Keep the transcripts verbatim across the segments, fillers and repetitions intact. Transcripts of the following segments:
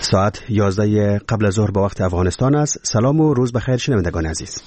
ساعت یازده قبل از ظهر با وقت افغانستان است. سلام و روز بخیر شنوندگان عزیز.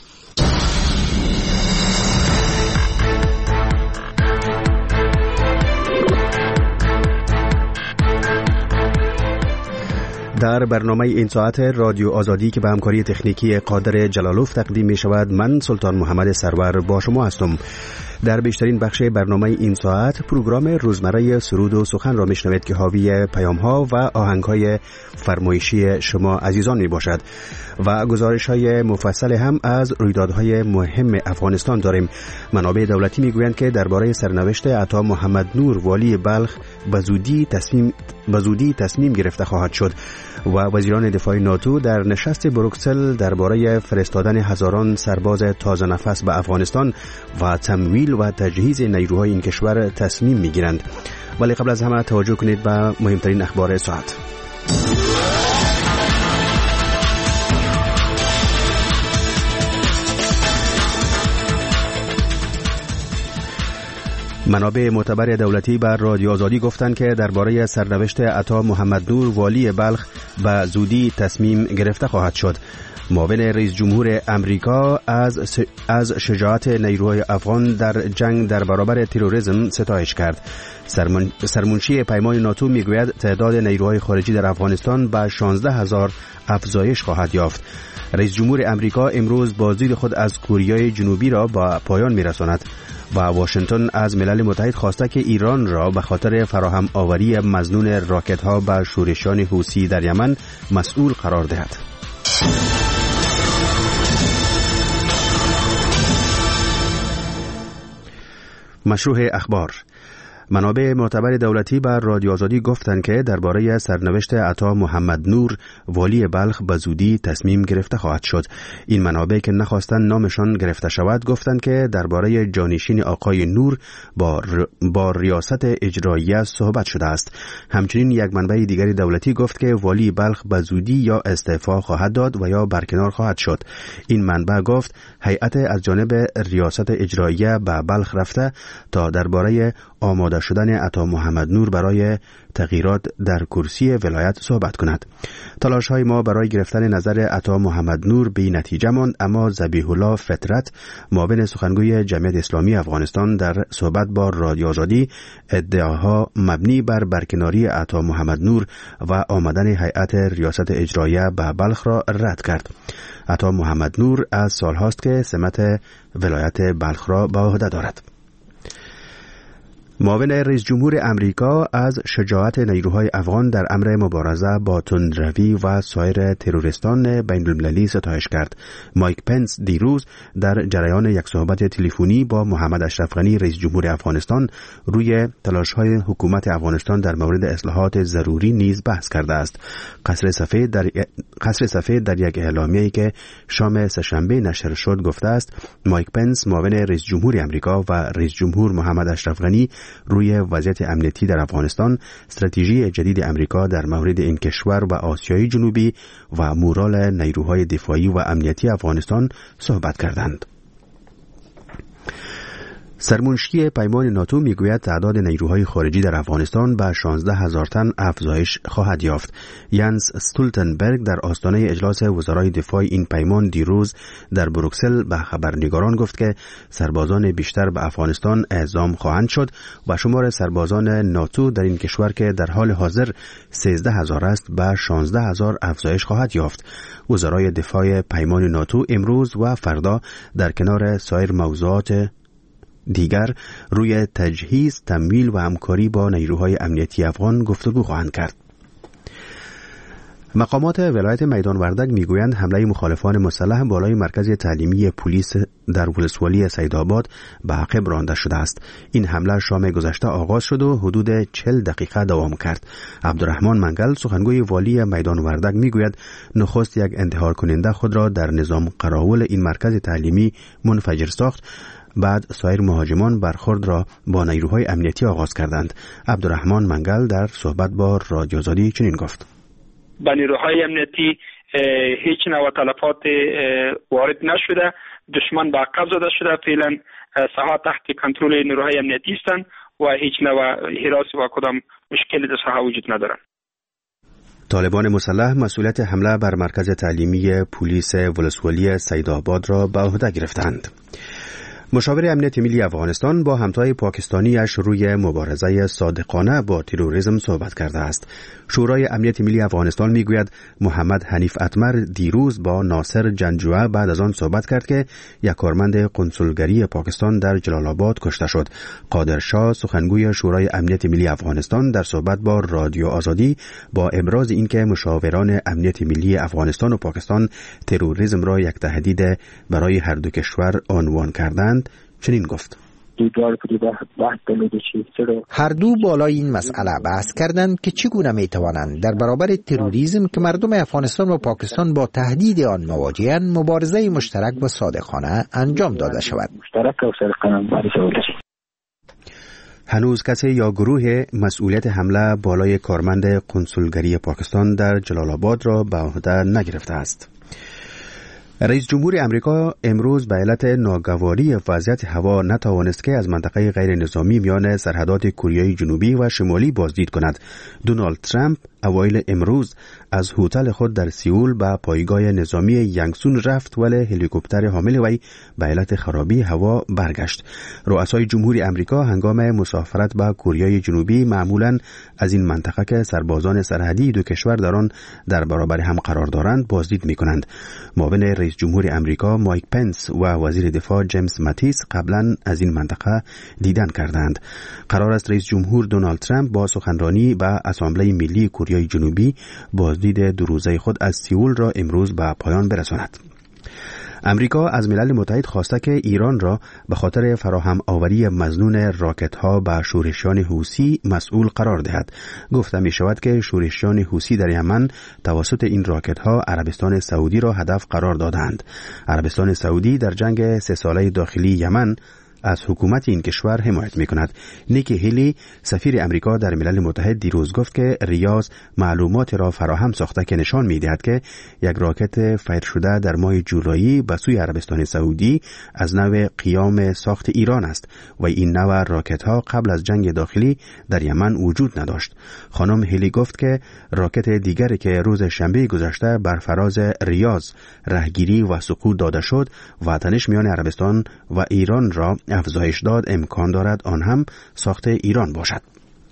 در برنامه این ساعت رادیو آزادی که به همکاری تکنیکی قادر جلالوف تقدیم می شود، من سلطان محمد سرور با شما هستم. در بیشترین بخش برنامه این ساعت پروگرام روزمره سرود و سخن را میشنوید که حاوی پیام‌ها و آهنگ‌های فرمایشی شما عزیزان می باشد و گزارش‌های مفصل هم از رویدادهای مهم افغانستان داریم. منابع دولتی میگویند که درباره سرنوشت عطا محمد نور والی بلخ به زودی تصمیم به زودی تصمیم گرفته خواهد شد و وزیران دفاع ناتو در نشست بروکسل درباره فرستادن هزاران سرباز تازه نفس به افغانستان و تمویل و تجهیز نیروهای این کشور تصمیم میگیرند. ولی قبل از همه توجه کنید به مهمترین اخبار ساعت. منابع معتبر دولتی بر رادیو آزادی گفتند که درباره سرنوشت عطا محمد نور والی بلخ به زودی تصمیم گرفته خواهد شد. معاون رئیس جمهور امریکا از از شجاعت نیروهای افغان در جنگ در برابر تروریسم ستایش کرد. سرمن، سرمنشی پیمان ناتو میگوید تعداد نیروهای خارجی در افغانستان به شانزده هزار افزایش خواهد یافت. رئیس جمهور امریکا امروز بازدید خود از کوریای جنوبی را به پایان میرساند و واشنگتن از ملل متحد خواسته که ایران را به خاطر فراهم آوری مظنون راکت ها به شورشیان حوثی در یمن مسئول قرار دهد. مشروع اخبار. منابع معتبر دولتی بر رادیو آزادی گفتند که درباره سرنوشت عطا محمد نور والی بلخ به زودی تصمیم گرفته خواهد شد. این منابع که نخواستند نامشان گرفته شود گفتند که درباره جانشین آقای نور با, ر... با ریاست اجراییه صحبت شده است. همچنین یک منبع دیگری دولتی گفت که والی بلخ به زودی یا استعفا خواهد داد و یا برکنار خواهد شد. این منبع گفت هیئت از جانب ریاست اجراییه به بلخ رفته تا درباره آماده شدن عطا محمد نور برای تغییرات در کرسی ولایت صحبت کند. تلاش های ما برای گرفتن نظر عطا محمد نور بی نتیجه ماند، اما ذبیح الله فطرت معاون سخنگوی جمعیت اسلامی افغانستان در صحبت با رادیو آزادی ادعاها مبنی بر برکناری عطا محمد نور و آمدن هیئت ریاست اجراییه به بلخ را رد کرد. عطا محمد نور از سالهاست که سمت ولایت بلخ را به عهده دارد. معاون رئیس جمهور امریکا از شجاعت نیروهای افغان در امر مبارزه با تندروی و سایر تروریستان بین المللی ستایش کرد. مایک پنس دیروز در جریان یک صحبت تلفنی با محمد اشرف غنی رئیس جمهور افغانستان روی تلاش‌های حکومت افغانستان در مورد اصلاحات ضروری نیز بحث کرده است. قصر سفید در قصر سفید در یک اعلامیه‌ای که شام سه‌شنبه نشر شد گفته است مایک پنس معاون رئیس جمهور امریکا و رئیس جمهور محمد اشرف غنی روی وضعیت امنیتی در افغانستان، استراتژی جدید امریکا در مورد این کشور و آسیای جنوبی و مورال نیروهای دفاعی و امنیتی افغانستان صحبت کردند. سرمنشی پیمان ناتو میگوید تعداد نیروهای خارجی در افغانستان به شانزده هزار تن افزایش خواهد یافت. ینس استولتنبرگ در آستانه اجلاس وزرای دفاع این پیمان دیروز در بروکسل به خبرنگاران گفت که سربازان بیشتر به افغانستان اعزام خواهند شد و شمار سربازان ناتو در این کشور که در حال حاضر سیزده هزار است به شانزده هزار افزایش خواهد یافت. وزرای دفاع پیمان ناتو امروز و فردا در کنار سایر موضوعات دیگر روی تجهیز، تمویل و همکاری با نیروهای امنیتی افغان گفتگو خواهند کرد. مقامات ولایت میدان وردک میگویند حمله مخالفان مسلح بالای مرکز تعلیمی پلیس در ولسوالی سیدآباد به عقب رانده شده است. این حمله شام گذشته آغاز شد و حدود چهل دقیقه دوام کرد. عبدالرحمن منگل سخنگوی والی میدان وردک میگوید نخست یک انتحار کننده خود را در نظام قراول این مرکز تعلیمی منفجر ساخت. بعد سایر مهاجمان برخورد را با نیروهای امنیتی آغاز کردند. عبدالرحمن منگل در صحبت با رادیو آزادی چنین گفت: به نیروهای امنیتی هیچ نوع تلفات وارد نشده. دشمن به عقب زده شده. فعلا ساحه تحت کنترل نیروهای امنیتی هستند و هیچ نوع هراس و کدام مشکلی در ساحه وجود ندارد. طالبان مسلح مسئولیت حمله بر مرکز تعلیمی پلیس ولسوالی سیدآباد را به عهده گرفتند. مشاور امنیت ملی افغانستان با همتای پاکستانیش روی مبارزه صادقانه با تروریسم صحبت کرده است. شورای امنیت ملی افغانستان میگوید محمد حنیف اتمر دیروز با ناصر جنجوعه بعد از آن صحبت کرد که یک کارمند قنسولگری پاکستان در جلال آباد کشته شد. قادر شاه سخنگوی شورای امنیت ملی افغانستان در صحبت با رادیو آزادی با ابراز اینکه مشاوران امنیت ملی افغانستان و پاکستان تروریسم را یک تهدید برای هر دو کشور عنوان کردند چنین گفت: هر دو بالای این مسئله بحث کردند که چگونه می توانند در برابر تروریسم که مردم افغانستان و پاکستان با تهدید آن مواجهند مبارزه مشترک و صادقانه انجام داده شود. هنوز کسی یا گروه مسئولیت حمله بالای کارمند قنسولگری پاکستان در جلال آباد را به عهده نگرفته است. رئیس جمهور امریکا امروز به علت ناگواری وضعیت هوا نتوانست که از منطقه غیر نظامی میان سرحدات کره جنوبی و شمالی بازدید کند. دونالد ترامپ اوایل امروز از هتل خود در سئول به پایگاه نظامی یانگسون رفت ولی هلیکوپتر حامل وی به علت خرابی هوا برگشت. رؤسای جمهوری امریکا هنگام مسافرت به کره جنوبی معمولاً از این منطقه که سربازان سرحدی دو کشور در آن در برابر هم قرار دارند بازدید می‌کنند. معاون رئیس جمهور امریکا مایک پنس و وزیر دفاع جیمز ماتیس قبلا از این منطقه دیدن کردند. قرار است رئیس جمهور دونالد ترامپ با سخنرانی به اسامبله ملی کره جنوبی بازدید دو روزه خود از سئول را امروز به پایان برساند. امریکا از ملل متحد خواسته که ایران را به خاطر فراهم آوری مظنون راکت ها به شورشیان حوثی مسئول قرار دهد. گفته می شود که شورشیان حوثی در یمن توسط این راکت ها عربستان سعودی را هدف قرار دادند. عربستان سعودی در جنگ سه ساله داخلی یمن از حکومت این کشور حمایت می‌کند. نیکی هیلی سفیر امریکا در ملل متحد دیروز گفت که ریاض معلومات را فراهم ساخته که نشان می‌دهد که یک راکت فایر شده در ماه جولای به سوی عربستان سعودی از نوع قیام ساخت ایران است و این نوع راکت‌ها قبل از جنگ داخلی در یمن وجود نداشت. خانم هیلی گفت که راکت دیگری که روز شنبه گذشته بر فراز ریاض راهگیری و سقوط داده شد و تنش میان عربستان و ایران را افزایش داد امکان دارد آن هم ساخت ایران باشد.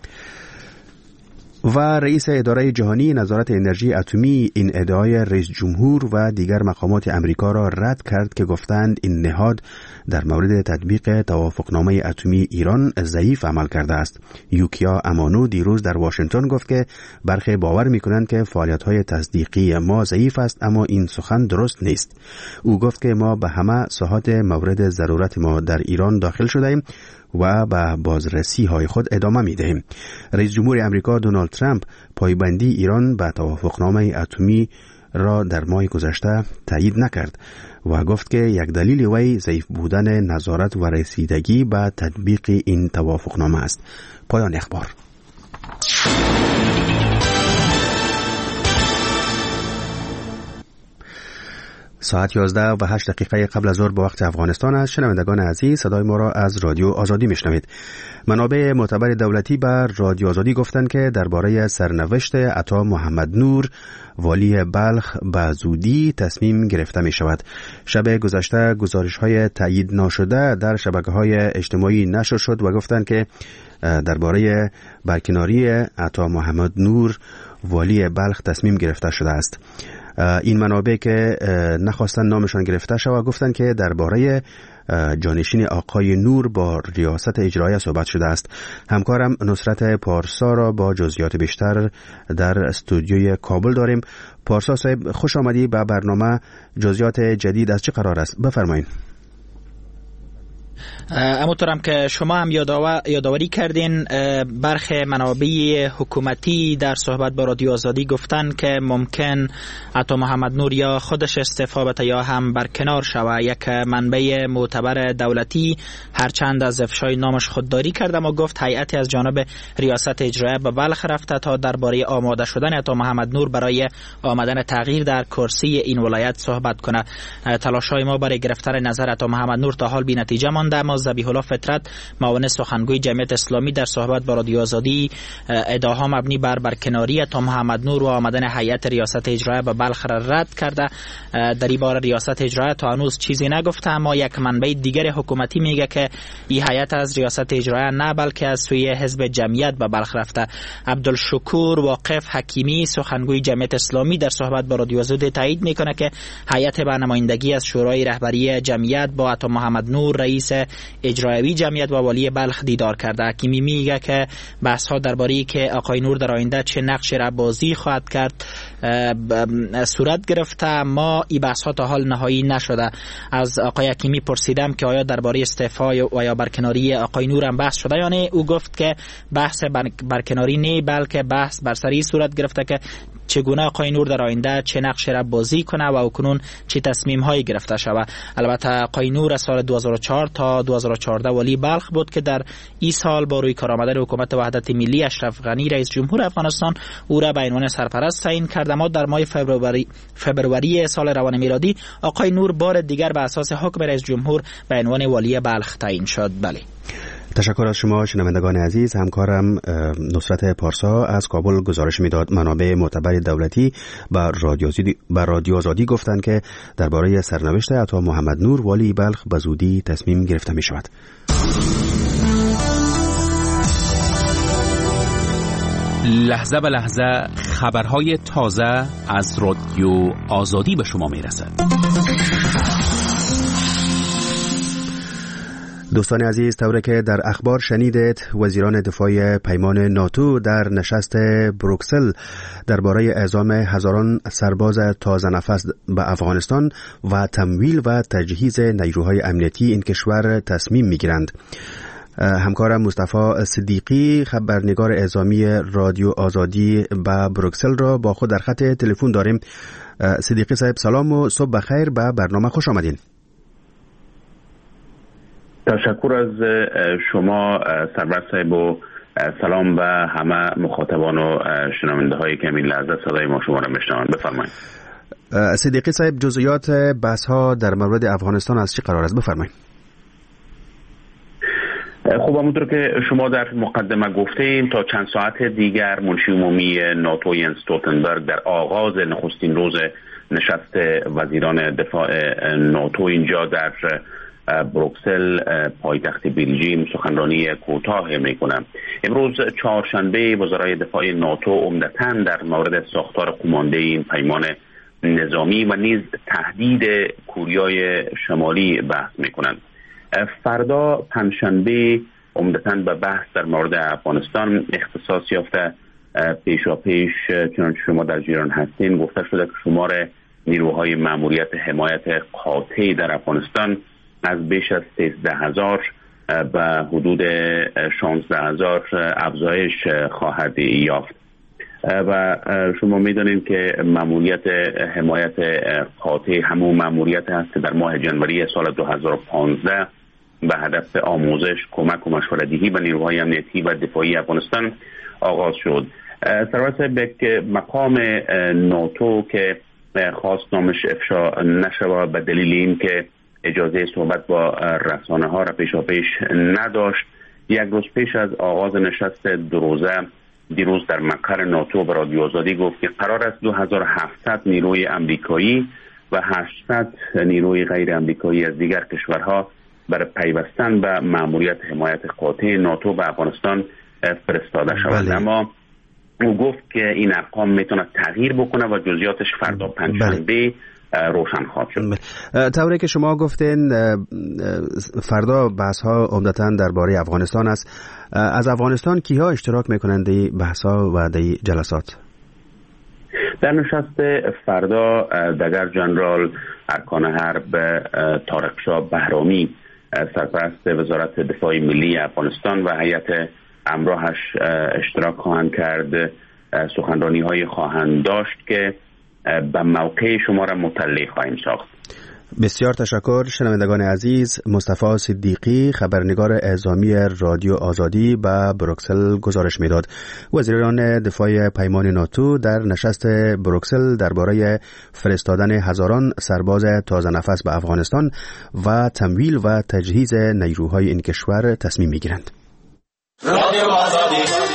و رئیس اداره جهانی نظارت انرژی اتمی این ادعای رئیس جمهور و دیگر مقامات امریکا را رد کرد که گفتند این نهاد در مورد تطبیق توافقنامه اتمی ایران ضعیف عمل کرده است. یوکیا امانو دیروز در واشنگتن گفت که برخی باور می‌کنند که فعالیت‌های تصدیقی ما ضعیف است، اما این سخن درست نیست. او گفت که ما به همه ساحات مورد ضرورت ما در ایران داخل شده‌ایم و به بازرسی های خود ادامه می دهیم. رئیس جمهور امریکا دونالد ترامپ پایبندی ایران به توافقنامه اتمی را در ماه گذشته تایید نکرد و گفت که یک دلیل وی ضعیف بودن نظارت و رسیدگی به تطبیق این توافقنامه است. پایان اخبار. ساعت یازده و هشت دقیقه قبل از ظهر به وقت افغانستان است. شنوندگان عزیز، صدای ما را از رادیو آزادی میشنوید. منابع معتبر دولتی بر رادیو آزادی گفتند که درباره سرنوشت عطا محمد نور والی بلخ به زودی تصمیم گرفته می شود. شب گذشته گزارش‌های تایید ناشده در شبکه‌های اجتماعی نشر شد و گفتند که درباره برکناری عطا محمد نور والی بلخ تصمیم گرفته شده است. این منابع که نخواستن نامشان گرفته شود گفتند که درباره جانشین آقای نور با ریاست اجرایی صحبت شده است. همکارم نصرت پارسا را با جزئیات بیشتر در استودیوی کابل داریم. پارسا صاحب، خوش آمدی به برنامه. جزئیات جدید از چه قرار است؟ بفرمایید. همونطورم که شما هم یادآوری کردین، برخی منابع حکومتی در صحبت با رادیو آزادی گفتن که ممکن عطا محمد نور یا خودش استعفا بده یا هم برکنار شود. یک منبع معتبر دولتی هرچند از افشای نامش خودداری کرده و گفت هیئتی از جانب ریاست اجرایی به بلخ رفته تا درباره آماده شدن عطا محمد نور برای آمدن تغییر در کرسی این ولایت صحبت کنه. تلاش‌های ما برای گرفتن نظر عطا محمد نور تا حال بی نتیجه مانده افغانستان در ما ذبیح الله فطرت معاون سخنگوی جمعیت اسلامی در صحبت با رادیو آزادی ادعاها مبنی بر برکناری عطا محمد نور و آمدن هیئت ریاست اجرایی به بلخ را رد کرده. در این باره ریاست اجرایی تا هنوز چیزی نگفته، اما یک منبع دیگر حکومتی میگه که این هیئت از ریاست اجرایی نه بلکه از سوی حزب جمعیت به بلخ رفته. عبدالشکور واقف حکیمی سخنگوی جمعیت اسلامی در صحبت با رادیو آزادی تایید میکنه که هیئت به نمایندگی از شورای رهبری جمعیت با عطا محمد نور رئیس اجرایی جمعیت و والی بلخ دیدار کرده. حکیمی میگه که بحث ها درباره که آقای نور در آینده چه نقش را بازی خواهد کرد صورت گرفته، ما این بحث ها تا حال نهایی نشده. از آقای حکیمی پرسیدم که آیا درباره استعفا و یا برکناری آقای نور هم بحث شده یا نه. او گفت که بحث برکناری نه بلکه بحث بر سر این صورت گرفته که چگونه آقای نور در آینده چه نقش را بازی کنه و اکنون چه تصمیم هایی گرفته شود. البته آقای نور از سال دو هزار و چهار تا دو هزار و چهارده والی بلخ بود که در این سال با روی کار آمدن حکومت وحدت ملی اشرف غنی رئیس جمهور افغانستان او را به عنوان سرپرست تعیین کرد. ما در ماه فبروری فبروری سال روان میلادی آقای نور بار دیگر به اساس حکم رئیس جمهور به عنوان والی بلخ تعیین شد. بله، تشکر از شما شنوندگان عزیز. همکارم نصرت پارسا از کابل گزارش میداد. منابع معتبر دولتی بر رادیو آزادی بر رادیو آزادی گفتند که درباره سرنوشت عطا محمد نور والی بلخ به زودی تصمیم گرفته می شود. لحظه به لحظه خبرهای تازه از رادیو آزادی به شما می رسد. دوستان عزیز، طوری که در اخبار شنیدید، وزیران دفاع پیمان ناتو در نشست بروکسل درباره اعزام هزاران سرباز تازه نفس به افغانستان و تمویل و تجهیز نیروهای امنیتی این کشور تصمیم میگیرند. همکارم مصطفی صدیقی خبرنگار اعزامی رادیو آزادی به بروکسل را با خود در خط تلفن داریم. صدیقی صاحب سلام و صبح بخیر، به برنامه خوش آمدین. تشکر از شما سرور صاحب و سلام به همه مخاطبان و شنونده هایی که این لحظه صدای ما شما را میشنوند. بفرمایید. صدیقی صاحب، جزئیات بحث ها در مورد افغانستان از چه قرار است؟ بفرمایید. خب همونطور که شما در مقدمه گفتیم، تا چند ساعت دیگر منشی عمومی ناتو ینس استولتنبرگ در آغاز نخستین روز نشست وزیران دفاع ناتو اینجا در بروکسل پایتخت بلژیم سخنرانی کوتاه میکنم. امروز چهارشنبه وزرای دفاع ناتو عمدتاً در مورد ساختار قمانده این پیمان نظامی و نیز تهدید کوریای شمالی بحث میکنند. فردا پنجشنبه عمدتاً به بحث در مورد افغانستان اختصاص یافته. پیشا پیش چنانچه شما در جریان هستین گفته شده که شمار نیروهای ماموریت حمایت قاطع در افغانستان از بیش از سیزده هزار به حدود شانزده هزار افزایش خواهد یافت و شما میدونید که ماموریت حمایت قاطع همون ماموریت هست که در ماه جنوری سال دو هزار و پانزده به هدف آموزش، کمک و مشورت‌دهی به نیروهای امنیتی و دفاعی افغانستان آغاز شد. سرور به مقام ناتو که خواست نامش افشا نشود به دلیل این که اجازه صحبت با رسانه ها را پیشا پیش نداشت، یک روز پیش از آغاز نشست دو روزه دیروز در مقر ناتو به رادیو آزادی گفت که قرار است دو هزار و هفتصد نیروی امریکایی و هشتصد نیروی غیر امریکایی از دیگر کشورها برای پیوستن به ماموریت حمایت قاطع ناتو به افغانستان فرستاده شود. اما او گفت که این ارقام میتونه تغییر بکنه و جزئیاتش فردا پنجشنبه روشن خواهد شد. طوری که شما گفتین فردا بحث ها عمدتاً درباره افغانستان است. از افغانستان کیها اشتراک میکنند در بحث ها و در جلسات؟ در نشست فردا دگر جنرال ارکان حرب طارق شاه بهرامی سرپرست وزارت دفاع ملی افغانستان و هیئت همراهش اشتراک خواهند کرد. سخنرانی های خواهند داشت که به موقع شما را مطلع خواهیم ساخت. بسیار تشکر. شنوندگان عزیز، مصطفی صدیقی خبرنگار اعزامی رادیو آزادی به بروکسل گزارش میداد. وزیران دفاع پیمان ناتو در نشست بروکسل درباره فرستادن هزاران سرباز تازه نفس به افغانستان و تمویل و تجهیز نیروهای این کشور تصمیم میگیرند. رادیو آزادی.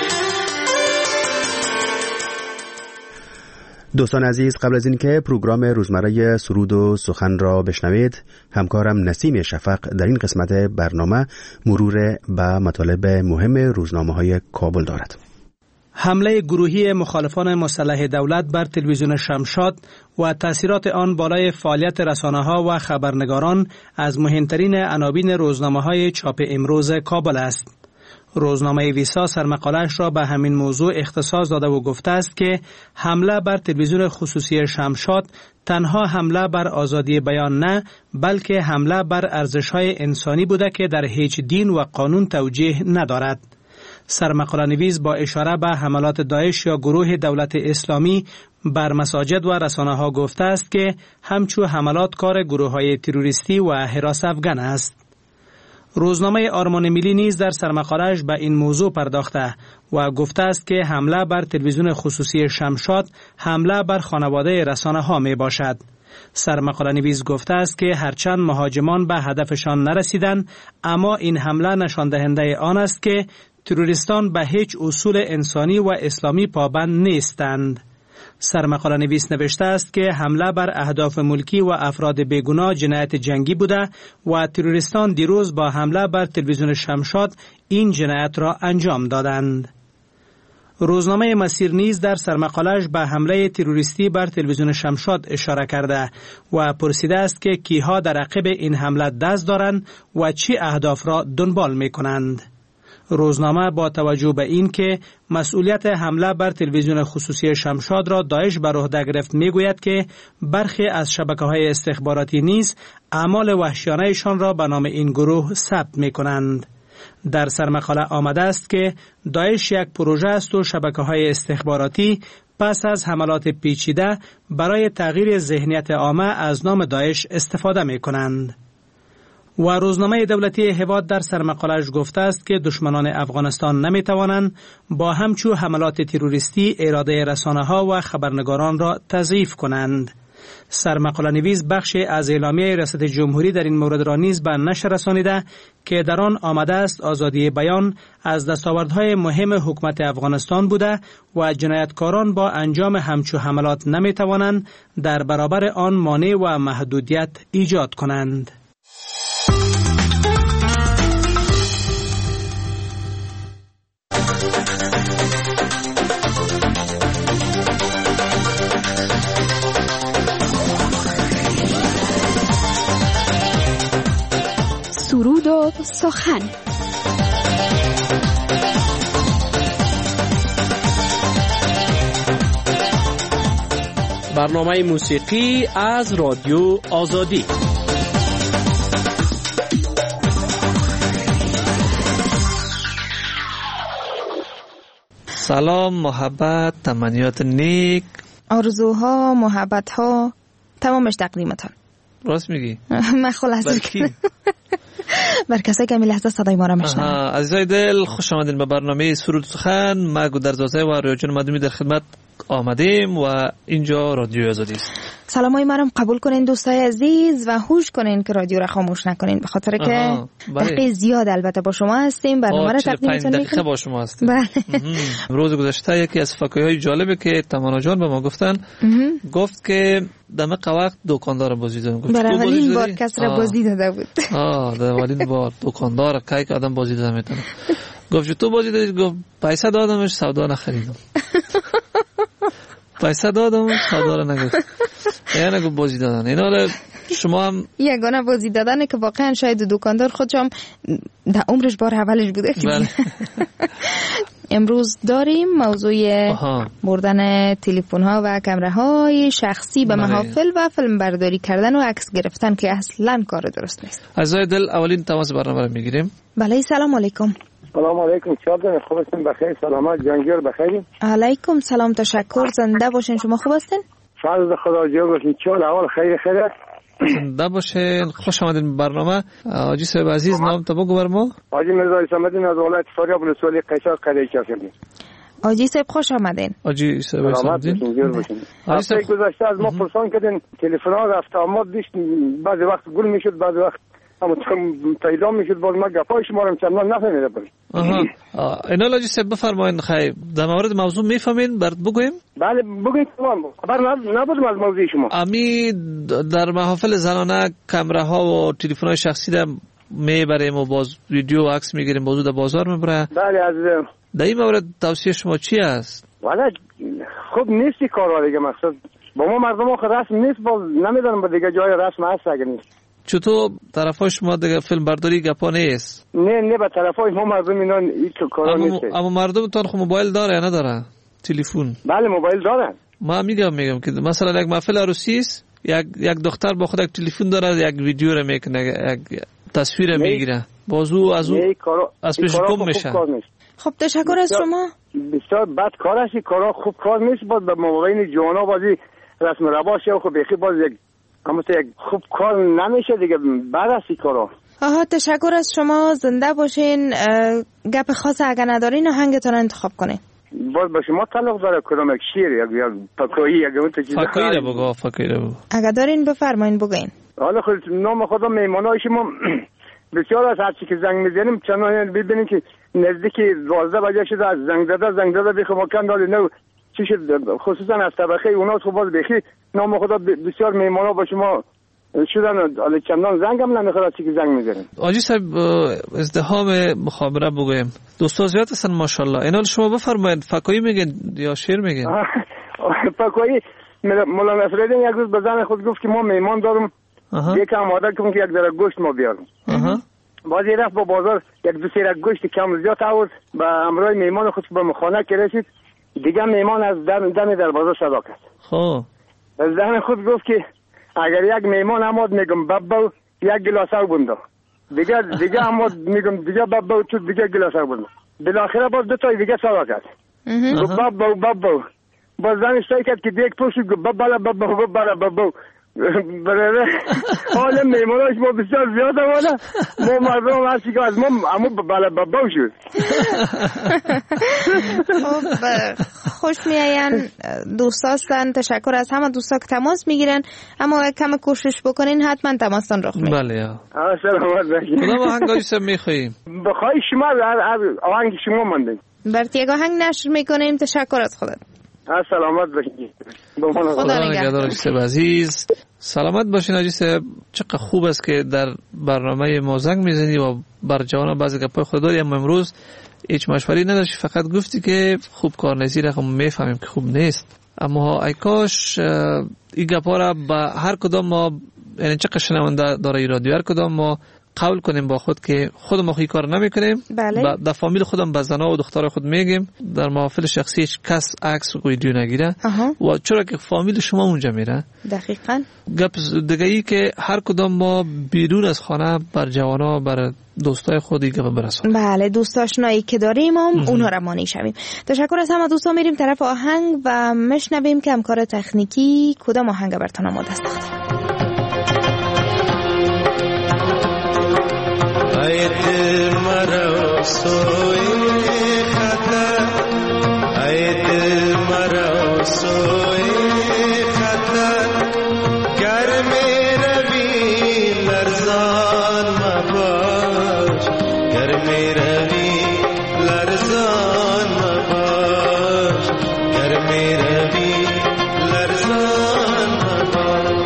دوستان عزیز، قبل از اینکه پروگرام روزمره سرود و سخن را بشنوید، همکارم نسیم شفق در این قسمت برنامه مرور به مطالب مهم روزنامه‌های کابل دارد. حمله گروهی مخالفان مسلح دولت بر تلویزیون شمشاد و تأثیرات آن بالای فعالیت رسانه‌ها و خبرنگاران از مهمترین عناوین روزنامه‌های چاپ امروز کابل است. روزنامه ویسا سرمقاله‌اش را به همین موضوع اختصاص داده و گفته است که حمله بر تلویزیون خصوصی شمشاد تنها حمله بر آزادی بیان نه، بلکه حمله بر ارزش‌های انسانی بوده که در هیچ دین و قانون توجیه ندارد. سرمقاله نویس با اشاره به حملات داعش یا گروه دولت اسلامی بر مساجد و رسانه‌ها گفته است که همچو حملات کار گروه‌های تروریستی و حراس افغان است. روزنامه آرمان ملی نیز در سرمقاله‌اش به این موضوع پرداخته و گفته است که حمله بر تلویزیون خصوصی شمشاد حمله بر خانواده رسانه‌ها می باشد. سرمقاله نویس گفته است که هرچند مهاجمان به هدفشان نرسیدند، اما این حمله نشان دهنده آن است که تروریستان به هیچ اصول انسانی و اسلامی پابند نیستند. سرمقاله نویس نوشته است که حمله بر اهداف ملکی و افراد بیگناه جنایت جنگی بوده و تروریستان دیروز با حمله بر تلویزیون شمشاد این جنایت را انجام دادند. روزنامه مسیر نیز در سرمقاله‌اش به حمله تروریستی بر تلویزیون شمشاد اشاره کرده و پرسیده است که کیها در عقب این حمله دست دارند و چه اهداف را دنبال می‌کنند. روزنامه با توجه به این که مسئولیت حمله بر تلویزیون خصوصی شمشاد را داعش بر عهده گرفت میگوید که برخی از شبکه‌های استخباراتی نیز اعمال وحشیانه‌شان را به نام این گروه ثبت می‌کنند. در سرمقاله آمده است که داعش یک پروژه است و شبکه‌های استخباراتی پس از حملات پیچیده برای تغییر ذهنیت عامه از نام داعش استفاده می‌کنند. و روزنامه دولتی هواد در سرمقاله‌اش گفته است که دشمنان افغانستان نمی‌توانند با همچو حملات تروریستی اراده رسانه‌ها و خبرنگاران را تضعیف کنند. سرمقاله نویس بخشی از اعلامیه ریاست جمهوری در این مورد را نیز به نشر رسانیده که در آن آمده است آزادی بیان از دستاوردهای مهم حکومت افغانستان بوده و جنایتکاران با انجام همچو حملات نمی‌توانند در برابر آن مانع و محدودیت ایجاد کنند. سرود و سخن. برنامه موسیقی از رادیو آزادی. سلام، محبت، تمنیات نیک، آرزوها، محبتها، تمامش تقدیمتان. راست میگی؟ من خلاصه کردم بر کسایی که می لحظه صدای ما را میشنون. عزیزای دل، خوش آمدین به برنامه سرود سخن. ما گودرزاده و ریاجان مدومی در خدمت آمدیم و اینجا رادیو آزادی است. سلامای ما را قبول کنین دوستای عزیز و هوش کنین که رادیو را خاموش نکنین، به خاطر که دقیقه زیاد البته با شما هستیم. برنامه را تقدیمتون میکنیم. با شما هستیم. بله. روز گذشته یکی از فکرهای جالبی که تمنا جان به ما گفتن گفت که دمق وقت دکاندار بازی دادن. برای اولین بار کس را بازی داده بود. آه در اولین بار دکاندار که که آدم بازی داده میتونه. گفت تو بازی دادی؟ گفت پیسه دادمش سودا نخریدم. پیسه دادم سودا رو نگرفت. یعنی گفت بازی دادن. این حالا شما هم یگانه بازی دادنه که واقعا شاید دکاندار خودشم در عمرش بار اولش بوده. بله. امروز داریم موضوع آها. بردن تلفن ها و کامره های شخصی به محافل و فیلم برداری کردن و عکس گرفتن که اصلا کار درست نیست. عزیزای دل، اولین تماس برنامه رو میگیریم. بله، سلام علیکم. سلام علیکم، چطور خوب هستین؟ بخیر، سلامت، جنگیر بخیر. علیکم سلام، تشکر، زنده باشین. شما خوب هستین؟ فضل خدا جو باشین. چون اول خیر خیر. زنده باشین. خوش آمدین به برنامه. حاجی صاحب عزیز نام تو بگو بر ما. حاجی مرزا اسماعیل از ولایت فاریاب ولسوالی قیصر قریه کردیم. حاجی صاحب خوش آمدین. حاجی صاحب اسماعیل هفته گذشته از ما پرسان کردین تلفن ها رفت آمد دیش، بعضی وقت گل میشد بعضی وقت اما پیدا میشد، باز ما گپای شما رو چندان نفهمیده بودیم. آها اینا حاجی صاحب بفرمایید. خیر در مورد موضوع میفهمین برات بگویم؟ بله بگوید. خبر نبودم از موضوع شما. امی در محافل زنانه کامره ها و تلفن های شخصی را میبریم و باز ویدیو و عکس میگیریم، بازو در بازار میبره. بله از در این مورد توصیه شما چی است؟ والا خوب نیستی کارا دیگه، مقصد با ما مردم ها رسم نیست، باز نمیدونم با دیگه جای رسم هست اگه نیست. چطور طرفای شما دیگه فیلم برداری گپا نیست؟ نه نه به طرفای ما مردم اینا هیچ کارا نیست. اما مردم تان خب موبایل داره یا نداره؟ تلفن؟ بله موبایل دارن. ما میگم میگم که مثلا یک محفل عروسی است، یک یک دختر با خود یک تلفن داره، یک ویدیو رو میکنه، یک تصویر میگیره، بازو از اون از پیش گم میشه. خب تشکر از شما. بسیار بد کار است، کارا خوب کار نیست. باز به موبایل جوانا بازی رسم رواج و خب بخی باز یک اما یک خوب کار نمیشه دیگه، بعد از این کارا. آها تشکر از شما، زنده باشین. گپ خاص اگر ندارین آهنگتون انتخاب کنین. باز با شما تعلق داره کدام یک شعر یا یا فکایی یا اون چیزی فکایی رو بگو فکایی رو بگو اگر دارین بفرمایین بگین. حالا خود نام خدا میمونای شما بسیار از هرچی که زنگ میزنیم چنان ببینید که نزدیک دوازده بجه شده از زنگ زده زنگ زده بخو مکان داره نو چی شد، خصوصا از طبقه اونا خب باز بخی نام خدا بسیار میمونا با شما شدن، حالا چندان زنگ هم نمیخواد از چی که زنگ میزنیم. آجی صاحب ازدحام مخابره بگویم دوستا زیاد هستن ماشاءالله. اینا شما بفرمایید فکایی میگن یا شعر میگن؟ فکایی مولا نصرالدین یک روز به زن خود گفت که ما میمان دارم یک آماده کن که یک ذره گوشت ما بیارم. بعد رفت با بازار یک دو سیرک گوشت کم زیاد آورد به همراه میمان خود به خانه که رسید دیگه میمان از دم دم در بازار صدا کرد. خب زن خود گفت که اگر یک میمان آمد میگم بابا یک گلاس آب بنده، دیگه دیگه آمد میگم دیگه بابا تو دیگه گلاس آب بنده. بالاخره باز دو تا دیگه صدا کرد. گفت بابا بابا باز زن اشتای کرد که دیگه پوشید گفت بابا بابا بابا بابا برای حال میموناش ما بسیار زیاد والا ما مردم هستی که از ما اما بلا بابا شد. خوش میاین دوستا هستن. تشکر از همه دوستا که تماس میگیرن، اما کم کوشش بکنین حتما تماستان رخ میده. بله سلامت باشین. کدام آهنگایی سب میخواییم؟ بخوای شما آهنگ شما ماندین برات یک آهنگ نشر میکنیم. تشکر از خودت. سلامت باشین. خدا نگهدار صاحب عزیز. سلامت باشین حاجی صاحب. چقدر خوب است که در برنامه ما زنگ میزنی و بر جوان بعضی گپای خود داری، اما امروز هیچ مشوری نداشتی، فقط گفتی که خوب کار نیستی. رقم میفهمیم که خوب نیست، اما ای کاش این گپا را با هر کدام ما، یعنی چقدر شنونده داره این رادیو، هر کدام ما قول کنیم با خود که خودم ما کار نمیکنیم. بله. در فامیل خودم به زنا و دختر خود میگیم، در محافل شخصی هیچ کس عکس و ویدیو نگیره. و چرا که فامیل شما اونجا میره. دقیقاً. گپ دیگه ای که هر کدام ما بیرون از خانه بر جوانا بر دوستای خودی گپ برسونیم. بله دوست آشنایی که داریم هم اونها را مانی شویم. تشکر از همه دوستا. میریم طرف آهنگ و مشنویم که همکار تکنیکی کدام آهنگ براتون آماده است. ای دل مرا سوی خطر، ای دل مرا سوی خطر، گر می روی لرزان مباش، گر می روی لرزان مباش، گر می روی لرزان مباش.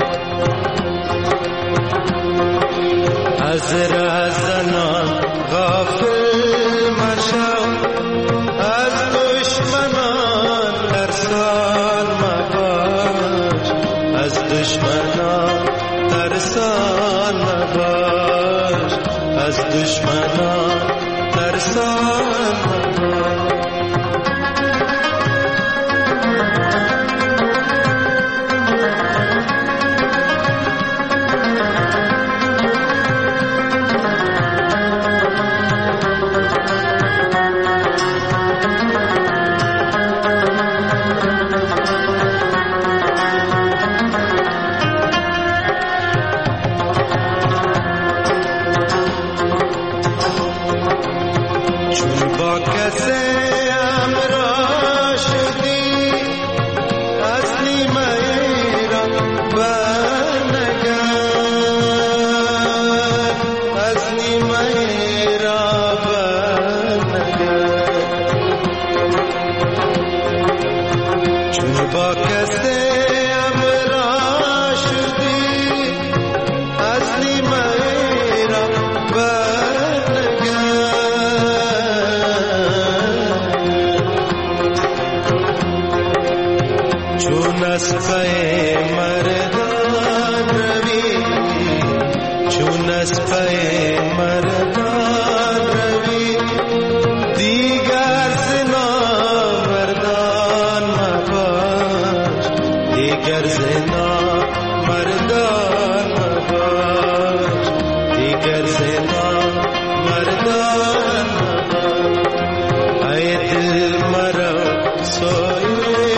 از رازنان غافل مشو، از دشمنان ترسان مباش، از دشمنان ترسان مباش، از دشمنان ترسان مباش. چون از پی مردان روی چون از پی مردان روی دیگر زنا مردان مباش دیگر زنا مردان مباش دیگر زنا مردان مباش ای دل مرا سوی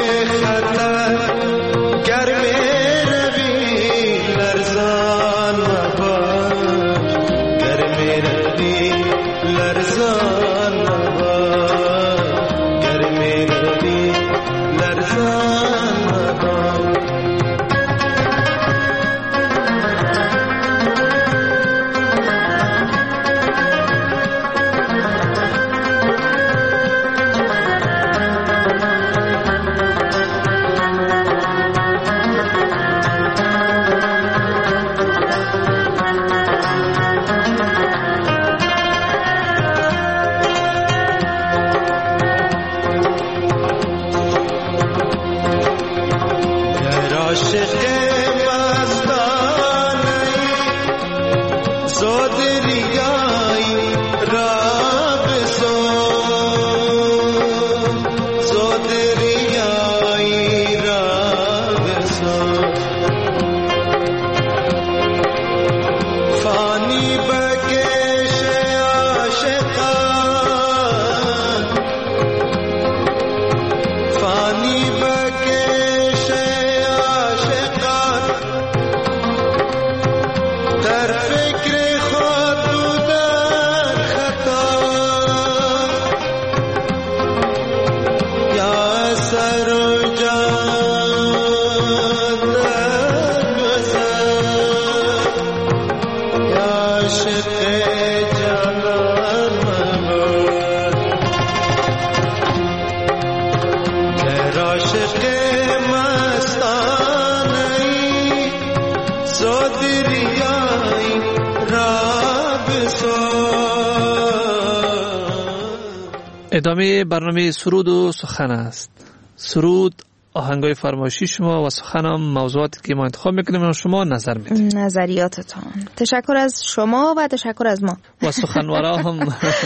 ادامه برنامه سرود و سخن است. سرود آهنگای فرمایشی شما و سخن هم موضوعاتی که ما انتخاب میکنیم و شما نظر میدید. نظریاتتان. تشکر از شما و تشکر از ما. و سخنوارا هم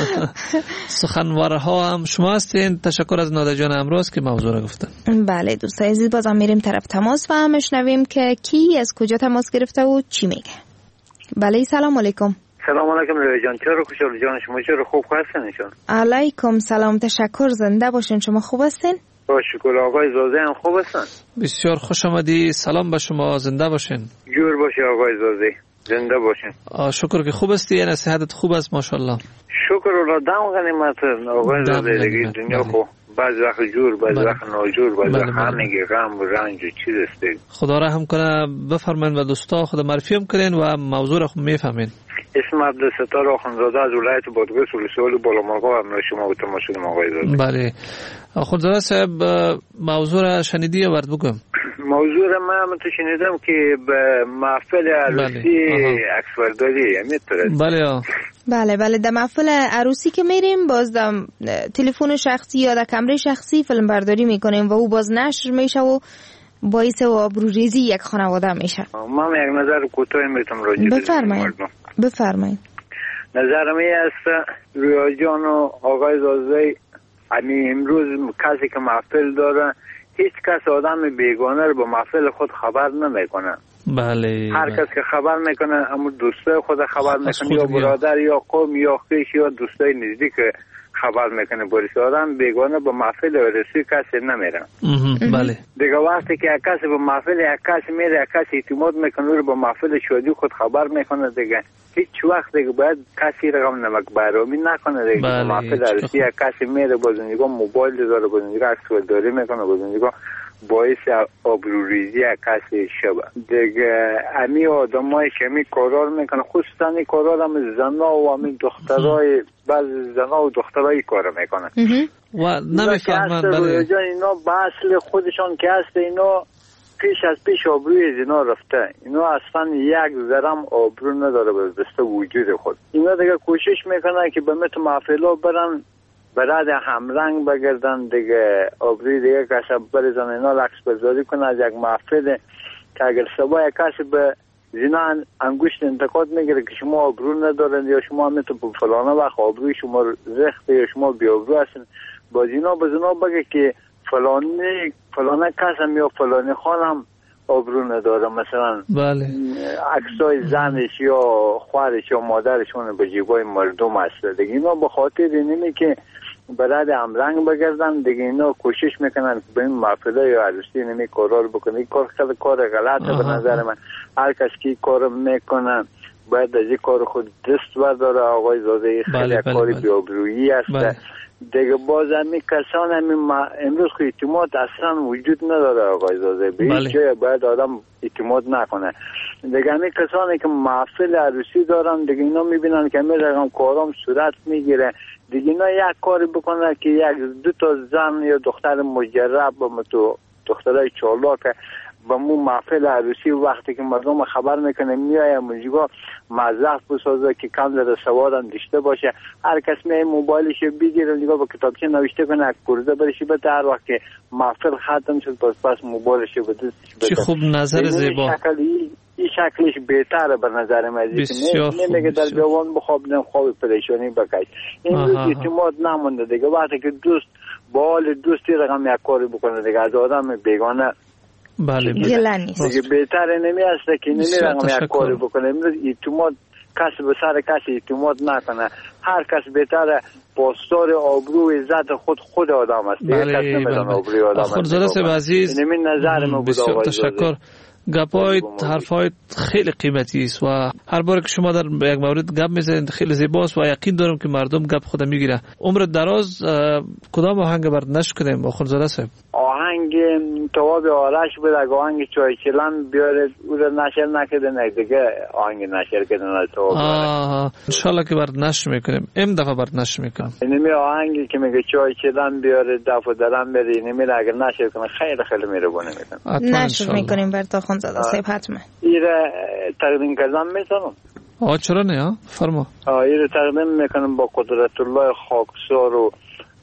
سخنوارها هم شما هستین. تشکر از ناده جان امروز که موضوع را گفتن. بله دوستای عزیز، بازم میریم طرف تماس و میشنویم که کی از کجا تماس گرفته و چی میگه. بله سلام علیکم. سلام علیکم روی جان، چرا خوشحال جان شما، چرا خوب هستین ایشان؟ علیکم سلام، تشکر، زنده باشین. شما خوب هستین؟ با شکر. آقای زاده هم خوب هستن؟ بسیار خوش آمدی، سلام به شما، زنده باشین. جور باشی آقای زاده، زنده باشین. شکر که خوب هستی، یعنی صحتت خوب است ماشاءالله. شکر الله، دم غنیمت آقای زاده. دیگه دنیا خو بعض وقت جور، بعض وقت ناجور، بعض وقت همینگی غم و رنج و چیز است. خدا رحم کنه. بفرمایید و دوستا خدا معرفی هم کنین و موضوع را خوب میفهمین. اسم عبدالستار آخوندزاده از ولایت بادغیس ولسوالی بالامرغاب همراه شما به تماس شدم آقای زاده. بله آخوندزاده صاحب، موضوع را شنیدی یا برات بگم؟ موضوع را من تو شنیدم که به محفل عروسی عکسبرداری میتونه. بله بله بله در محفل عروسی که میریم باز در تلفن شخصی یا در کمره شخصی فیلم برداری میکنیم و او باز نشر میشه و باعث و آبروریزی یک خانواده میشه. من یک نظر کوتاه میتونم راجع به بفرمایید. بفرمایید. نظرم این است رویا جان و آقای زاده، همین امروز کسی که محفل داره هیچ کس آدم بیگانه رو به محفل خود خبر نمیکنه. بله. هر کس که خبر میکنه اما دوستای خود خبر میکنه، یا برادر یا قوم یا خویش یا دوستای نزدیک خبر میکنه. بریش آدم بیگانه به محفل عروسی کسی نمیره. بله. دیگه وقتی که یک کسی به محفل یک کسی میره، یک کسی اعتماد میکنه رو به محفل شادی خود خبر میکنه، دیگه هیچ وقت دیگه باید کسی رقم نمک برامی نکنه. دیگه به محفل عروسی یک کسی میره، بازنگاه موبایل داره، بازنگاه عکسبرداری میکنه، بازنگاه باعث آبروریزی کسی شبه. دیگه امی آدمایی که امی کارار میکنه، خصوصا این کارار هم زنا و امی دخترای بعض زنا و دخترای کار میکنه و نمیفهمن. بله اینا به اصل خودشان که هست، اینا پیش از پیش آبروی از اینا رفته. اینا اصلا یک ذرم آبرو نداره به دست وجود خود. اینا دیگه کوشش میکنه که به مت محفلا برن برای همرنگ بگردن دیگه آبروی دیگه کسی بریزن اینا لکس بزاری کنه از یک محفل که اگر سبا یک کسی به زینا انگوشت انتقاد میگیره که شما آبرو ندارن یا شما میتون فلانه وقت آبروی شما رخته یا شما بی آبرو هستن با زینا به زینا بگه که فلانی فلانه کس هم یا فلانی خان هم آبرو نداره، مثلا بله عکسای زنش یا خواهرش یا مادرشون به جیبای مردم هست دیگه. اینا به خاطر اینه که برای همرنگ بگردن دیگه اینا کوشش میکنن به این محفله یا عروسی نمی کارا رو بکنن. این کار خیلی کار غلطه به نظر من. هر کس که کار میکنن باید از این کار خود دست برداره. آقای زاده خیلی بله بله کاری بله. بیابرویی است بله. دیگه باز همی کسان همی ما... امروز خود اعتماد اصلا وجود نداره آقای زاده به بله. هیچ جای باید آدم اعتماد نکنه. دیگه همی کسانی که محفل عروسی دارن دیگه اینا میبینن که همی رقم کارام صورت میگیره دیگه اینا یک کاری بکنه که یک دو تا زن یا دختر مجرب با تو دخترای چالاک با مو محفل عروسی وقتی که مردم خبر میکنه میایه موجگاه مزخ بسازه که کم در سواد هم داشته باشه. هر کس میایه موبایلش بگیره نگاه با کتابچه نوشته کنه یک پرده برشی بده هر وقت که محفل ختم شد پس پس موبایلش به دستش بده. چه خوب نظر زیبا. شکل این شکلش بهتره به نظر من. نمیگه در بیابان بخوابیدم خواب پریشانی بکش. این روز اعتماد نمونده دیگه. وقتی که دوست با حال دوستی رقم یک کاری بکنه دیگه از آدم بیگانه بله بله دیگه بهتره نمی هسته که نمی رقم یک کاری بکنه. امروز اعتماد کسی به سر کسی اعتماد نکنه. هر کس بهتره پاسدار آبرو عزت خود خود آدم است. بله کس نمیدن آبروی آدم است. آخونزاده صاحب عزیز نمی نظر ما بود آقای تشکر. گپایت حرفایت خیلی قیمتی است و هر بار که شما در یک مورد گپ میزنید خیلی زیباست و یقین دارم که مردم گپ خود میگیره. عمر دراز کدام آهنگ برات نشر کنیم آخونزاده صاحب؟ آهنگ تواب آرش بود. اگه آهنگ چای چلن بیاره او رو نشر نکرده نه دیگه آهنگ نشر کردن تواب آه انشالله که برات نشر میکنیم. ام دفعه برات نشر میکنم. اینمی آهنگی که میگه چای چلن بیاره دفعه درم بری اینمی اگر نشر کنه خیلی خیلی میربونه میکنم. نشر میکنیم برات آخونزاده صاحب حتما. ایره تقدیم کردم میتونم. آه چرا نه ها فرما. آه ایره تقدیم میکنم با قدرت الله خاکسار و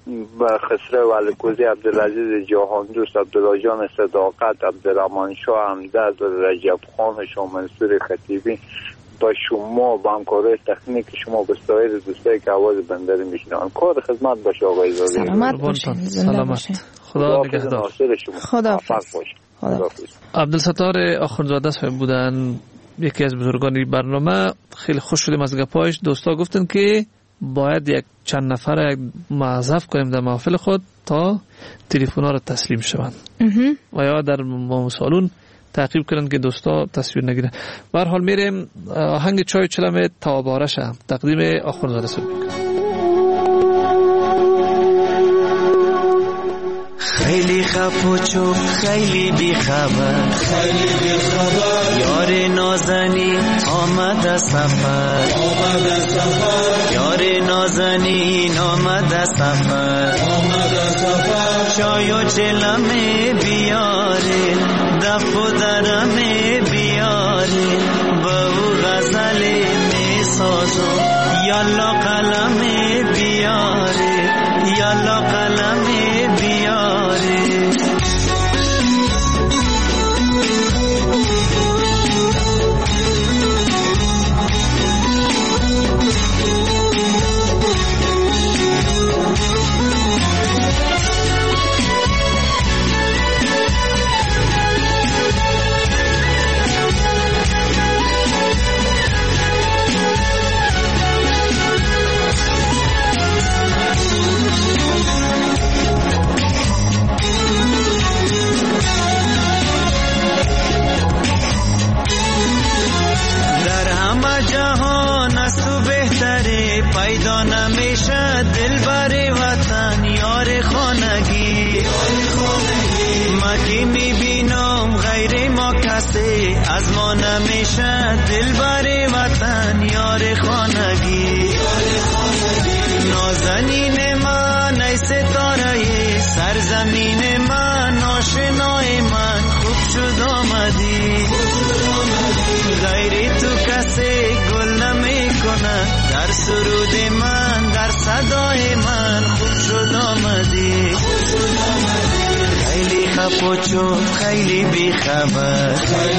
با خسرو علکوزی عبدالعزیز جهان دوست عبدالله جان صداقت عبدالرحمن شاه همدرد و رجب خان شما منصور خطیبی با شما با همکارای تکنیک شما به سایر دوستایی که آواز بنده رو میشنون. کار خدمت باشه آقای زاده. سلامت باشین. سلامت. خدا نگهدار. خدا حافظ. عبدالستار آخونزاده صاحب بودن یکی از بزرگان برنامه. خیلی خوش شدیم از گپایش. دوستا گفتن که باید یک چند نفر معذف کنیم در محفل خود تا تلفن‌ها را تسلیم شوند و یا در سالون تعقیب کنند که دوستا تصویر نگیرن. به هر حال میریم آهنگ چای چلم توابارش تقدیم آخونزاده صاحب. خیلی خفه و چوب خیلی بی خبر خیلی بی خبر یار نازنی آمد از سفر آمد از سفر یار نازنین آمد از سفر آمد از سفر چای و چلمه بیاره دف و درمه بیاره با او غزل می سازم یالا قلمه بیاره یالا قلمه بیاره پیدا نمیشه دلبر وطن یار خانگی ما که میبینم غیر ما کسی از ما نمیشه دلبر وطن یار خانگی نازنین من ای ستاره سرزمین من آشنای من خوب شد آمدی غیر تو کسی گل نمی کنه در سرود من در صدای من خوب خب و چوب خیلی بیخبر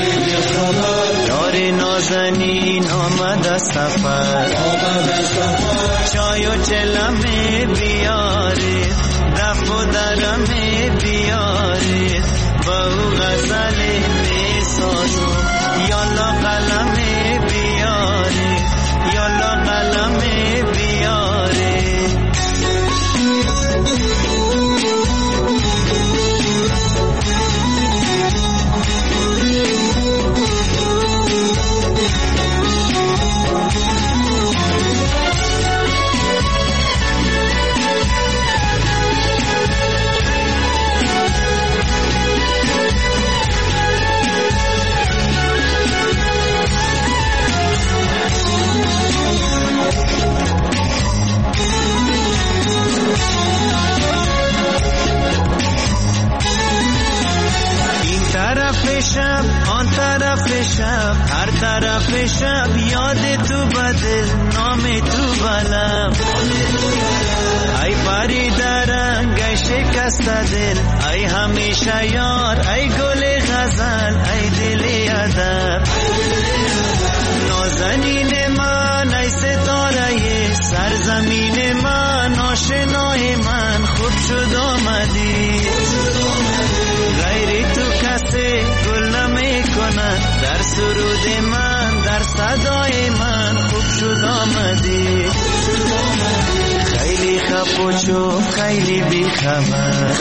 یار نازنین آمد سفر چای و چلمه بیاره دف و درمه بیاره با او غزل میسازو یالا قلمه بیاره یالا قلمه بیاره شب آن طرف شب هر طرف شب یاد تو بدل نام تو بلم ای پری درنگ ای شکست دل ای همیشه یار ای گل غزل ای دل ادب نازنین من ای ستاره سرزمین من آشنای من خوب شد آمدی غیر تو کسی گل نمی کند در سرود من در صدای من خوب شد آمدی خیلی خب و چوب خیلی بیخبر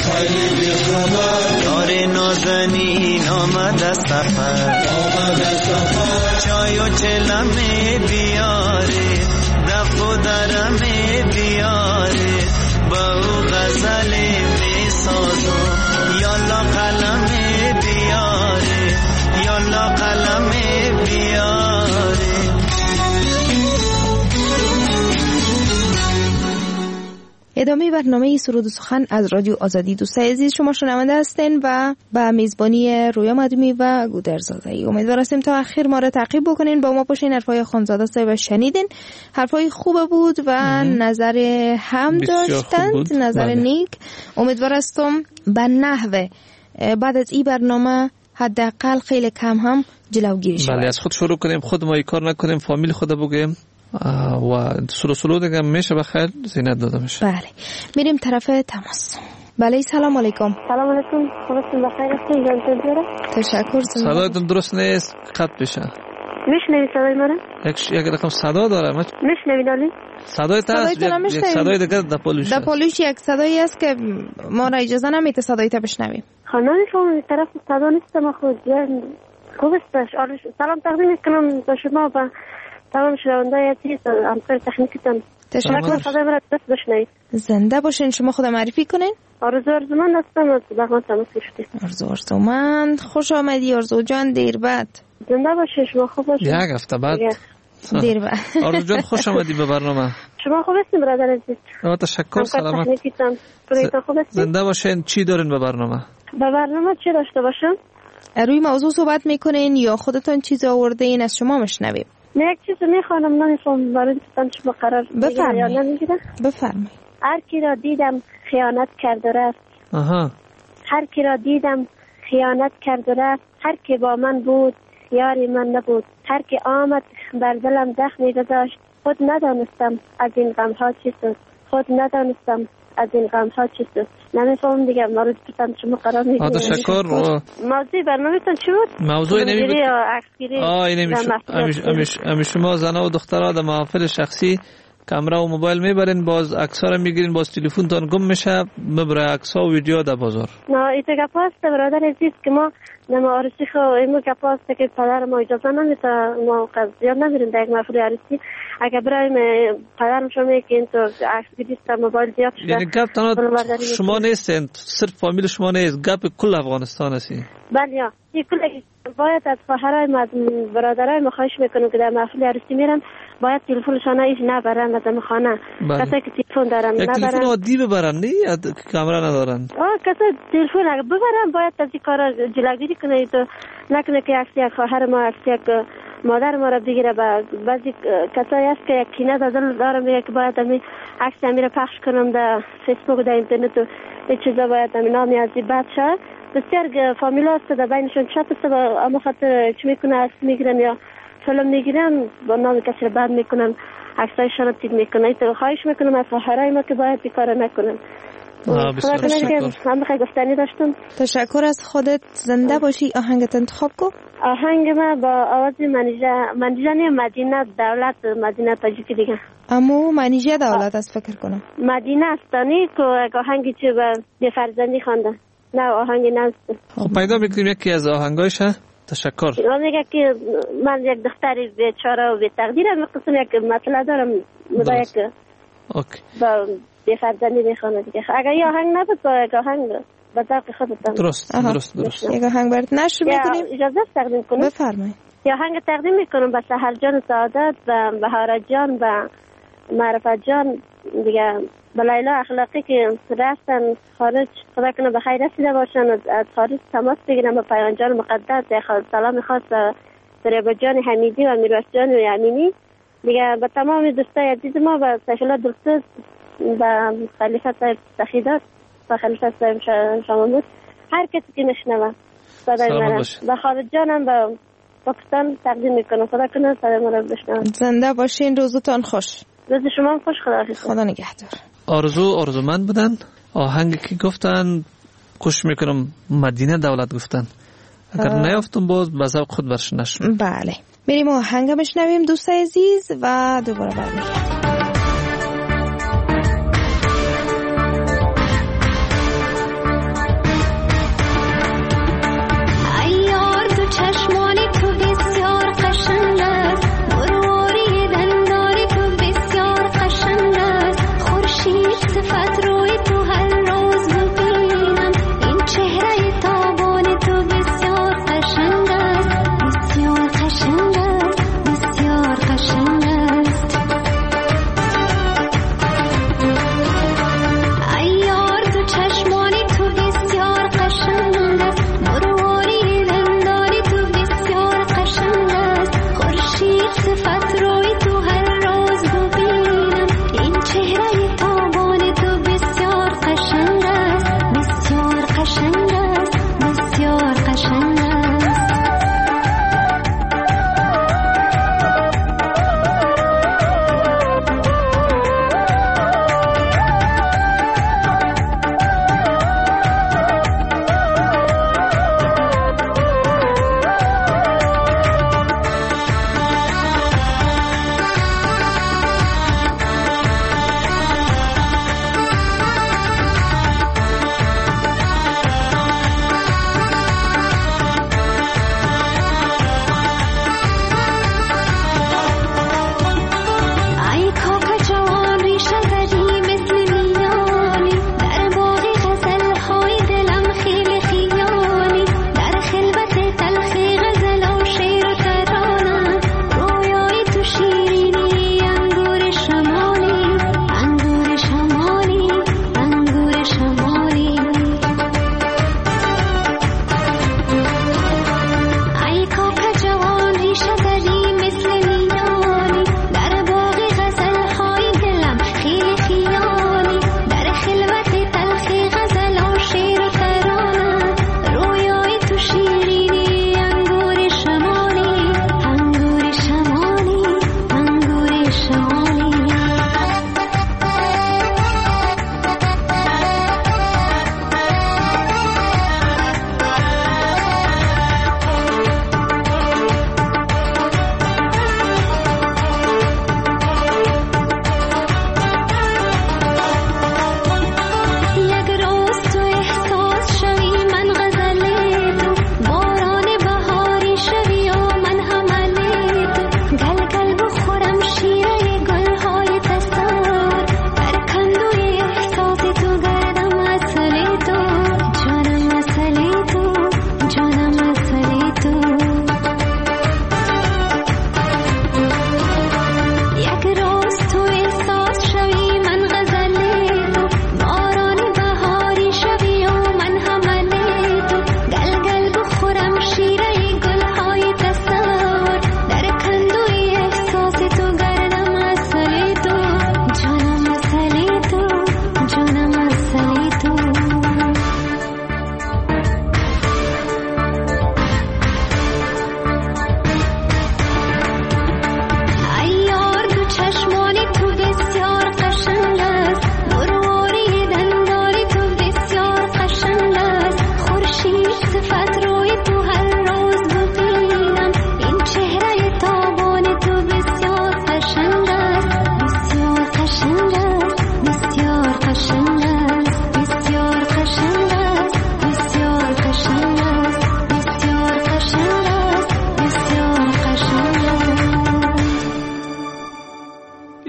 یار نازنین آمد از سفر چای و چلمه بیاره دف و درمه بیاره با او غزل می سازم یالا قلمه بیاره یالا قلمه بیاره. ادامه برنامه سرود و سخن از رادیو آزادی. دوستای عزیز شما شنونده هستین و به میزبانی رویا مدومی و گودرزاده ای. امیدوار هستیم تا آخر ما را تعقیب بکنین، با ما باشین. حرفای خانزاده صاحب شنیدین، حرفای خوب بود و نظر هم داشتند، نظر بله. نیک. امیدوار هستم به نحوه بعد از این برنامه حداقل خیلی کم هم جلوگیری شود. بله، از خود شروع کنیم، خود ما کار نکنیم، فامیل خود بگیم و سلو سلو دیگه میشه بخیر زینت داده میشه. بله، میریم طرف تماس. بله، سلام علیکم. سلام علیکم. خوبستون بخیر هستین؟ جانتون جوره؟ تشکر. صدایتون درست نیست، قطع بشه. میشنوی صدای منو؟ یک یک رقم صدا داره. میشنوی نالی؟ صدایت هست، یک صدای دیگه دپولوش. دپولوش یک صدایی است که ما را اجازه نمیده صدایت بشنویم. خانم شما این طرف صدا نیستم خود. خوب استش. سلام تقدیم کنم به شما و تمام شنونده‌های عزیز همکار تکنیکتون. تشکر. صدای مرا درست بشنوید. زنده باشین. شما خود معرفی کنین. آرزو ارزومند هستم از بغمان تماس گرفتید. آرزو ارزومند، خوش آمدی آرزو جان. دیر بعد. زنده باشین. شما خوب باشین. یک هفته بعد. دیر بعد. آرزو جان خوش آمدی به برنامه. شما خوب هستین برادر عزیز؟ با تشکر. سلامت. زنده باشین. چی دارین به برنامه؟ به برنامه چی داشته باشم؟ روی موضوع صحبت میکنین یا خودتون چیز آورده این از شما مشنویم؟ نه، یک چیز میخوانم، نمیخوام برای دوستان شما قرار بگیرم یا نمیگیرم. بفرمایید. هر کی را دیدم خیانت کرد و رفت. آها. هر کی را دیدم خیانت کرد و رفت. هر کی با من بود یاری من نبود. هر کی آمد بر دلم زخمی گذاشت. خود ندانستم از این غم ها چی شد. خود ندانستم از این غم ها چی شد. نمیفهم دیگه. مورد دوستان شما قرار میگیرم. تشکر. موضوع برنامه‌تون چی بود؟ موضوع نمیگه یا عکسگیری. آه این امیش شما زنا و دخترها در محافل شخصی کامرا و موبایل میبرین، باز عکس‌ها رو میگیرین، باز تلفنتون گم میشه، میبره عکس‌ها و ویدیو در بازار. نه ایت گپاست برادر عزیز که ما نما عروسی خو اینو گپاست که پدر ما اجازه نمیده ما قضیه نمیریم در یک محفل عروسی. اگه برایم پدرم شما میگین تو عکسگیری است موبایل زیاد شده. یعنی گپ تنها شما نیستین، صرف فامیل شما نیست، گپ کل افغانستان است. بله یا این کل باید از خواهرای ما برادرای ما خواهش میکنم که در محفل عروسی میرن باید تلفنشان ایش نبرن از خانه. کسایی که تلفن دارن نبرن. یک تلفن عادی ببرن، نه کامرا ندارن. آه کسایی تلفن اگه ببرن باید از این کارا جلوگیری کنه، تو نکنه که عکس یک خواهر ما عکس یک مادر ما را بگیره. بعضی کسایی هست که یک کینه از دل دارم میگه که باید امی عکس امی را پخش کنم در فیسبوک و در اینترنت و این چیزا باید امی نامی از این بد شد. بسیار فامیلا هست در بینشون چت است و اما خاطر چی میکنه عکس میگیرن یا فیلم میگیرن با نام کسی رو بد میکنن عکسایشان رو تیک میکنن. تو خواهش میکنم از خواهرای ما که باید بیکار نکنن. بسیار تشکر. هم بخیر گفتنی داشتم. تشکر از خودت. زنده باشی. آهنگت انتخاب کو. آهنگ ما با آواز منیژه منیژه مدینه دولت مدینه تاجیکی دیگه. امو منیژه دولت است فکر کنم. مدینه استانی که آهنگی چه به فرزندی خوانده. نه آهنگی نست. خب پیدا میکنیم یکی از آهنگایش. تشکر. من میگه که من یک دختری بیچاره و بی تقدیرم میخواستم یک مطلب دارم مدا یک اوکی با بی فرزندی میخوانه دیگه. اگر یه آهنگ نبود با یک آهنگ به ذوق خودتم. درست درست درست. یک آهنگ برات نشر میکنیم. اجازه تقدیم کنم. بفرمایید. یه آهنگ تقدیم میکنم به سحر جان سعادت و بهارت جان و معرفت جان دیگه، به لیلا اخلاقی که رفتن خارج، خدا کنه به خیر رسیده باشن و از خارج تماس بگیرن با پیغمبر جان مقدس. سلام خاص به ریبا جان حمیدی و میروش جان و یمینی دیگه، به تمام دوستای عزیز ما، به سیف الله دکتر، به خلیفه صاحب سخیدات و خلیفه صاحب شامامود، هر کسی که نشنوه صدای من، به خالد جانم به پاکستان تقدیم میکنم. خدا کنه صدای ما رو بشنوه. زنده باشین. روزتان خوش. روز شما خوش. خدا خدا نگهدار. آرزو آرزومند بودن. آهنگی که گفتن کوشش میکنم مدینه دولت گفتن، اگر نیافتم باز به ذوق خود برش نشم. بله میریم آهنگ بشنویم دوستای عزیز و دوباره برمیگردیم.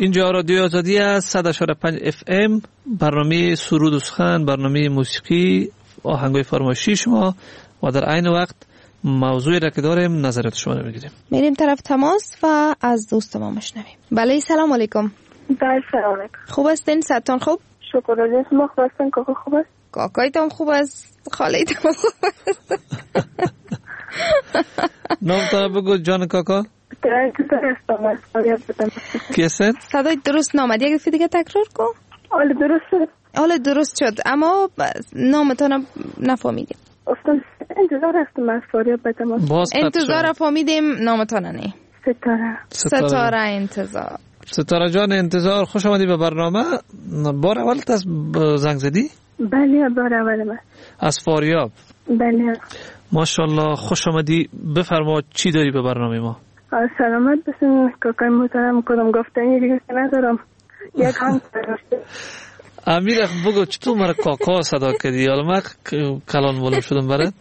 اینجا رادیو آزادی است. صد و چهار و پنج اف ام، برنامه سرود و سخن، برنامه موسیقی، آهنگای فرمایشی شما و در عین وقت موضوعی را که داریم نظرات شما رو میگیریم. میریم طرف تماس و از دوست ما میشنویم. بله سلام علیکم. بله سلام علیکم. خوب هستین؟ صحتتون خوب؟ شکر الله. شما خوب هستین؟ کاکا خوب است؟ کاکایتون خوب است؟ خاله‌تون خوب است؟ نام تا بگو جان کاکا. کیسه؟ صدای درست نامد. یک دفعه دیگه تکرار کن. حالا درست شد. حالا درست شد اما نامتون نفهمیدیم. افتاد انتظار هستم از فاریاب به تماس. انتظار فهمیدیم نامتون نه. ستاره. ستاره انتظار. ستاره جان انتظار، خوش آمدی به برنامه. بار اولت از زنگ زدی؟ بله بار اول من. از فاریاب. بله. ماشاءالله خوش آمدی. بفرما چی داری به برنامه ما؟ سلامت بسیم کاکای محترم. کدام گفتنی دیگه ندارم. یک هم امیر بگو چطور مرا کاکا صدا کردی؟ حالا من کلان بولم شدم برات.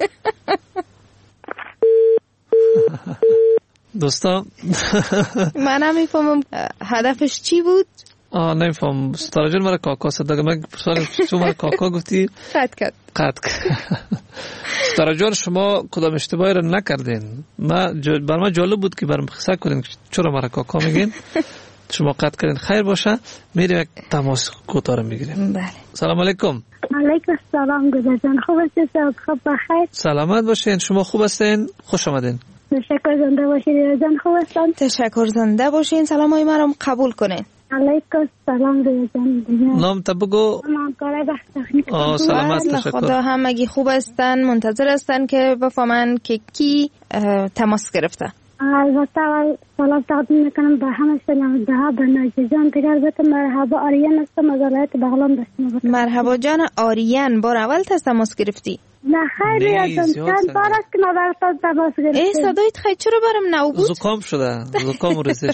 دوستان من نمیفهمم هدفش چی بود. آه نمیفهم. ستاره جان مرا کاکا صدا کرد. من پرسیدم چطور مرا کاکا گفتی؟ قطع کرد. قطع کرد. ستاره جان شما کدام اشتباهی را نکردین. ما بر من جالب بود که برام قصه کنین چرا مرا کاکا میگین. شما قطع کردین. خیر باشه. میریم یک تماس کوتاه میگیریم. بله. سلام علیکم. علیکم السلام گذر جان. خوب هستین؟ خوب بخیر. سلامت باشین. شما خوب هستین؟ خوش آمدین. تشکر زنده باشین. جان خوب هستین؟ تشکر زنده باشین. سلامای مرا قبول کنین. علیکم السلام جان. نام تا بگو. من کارای بخت. آه سلامت. تشکر. خدا همگی خوب هستن. منتظر هستن که بفهمن که کی تماس گرفته. البته اول سلام تقدیم میکنم به همه شنونده ها. به ناجی جان دیگر بهت مرحبا. آریان هستم از ولایت بغلان داشتم. مرحبا جان آریان. بار اول تماس گرفتی؟ نه خیلی ازم چند بار است که ما برات تماس گرفتیم. ای صدایت خیلی چرا برام نو بود؟ زکام شده. زکام رسید.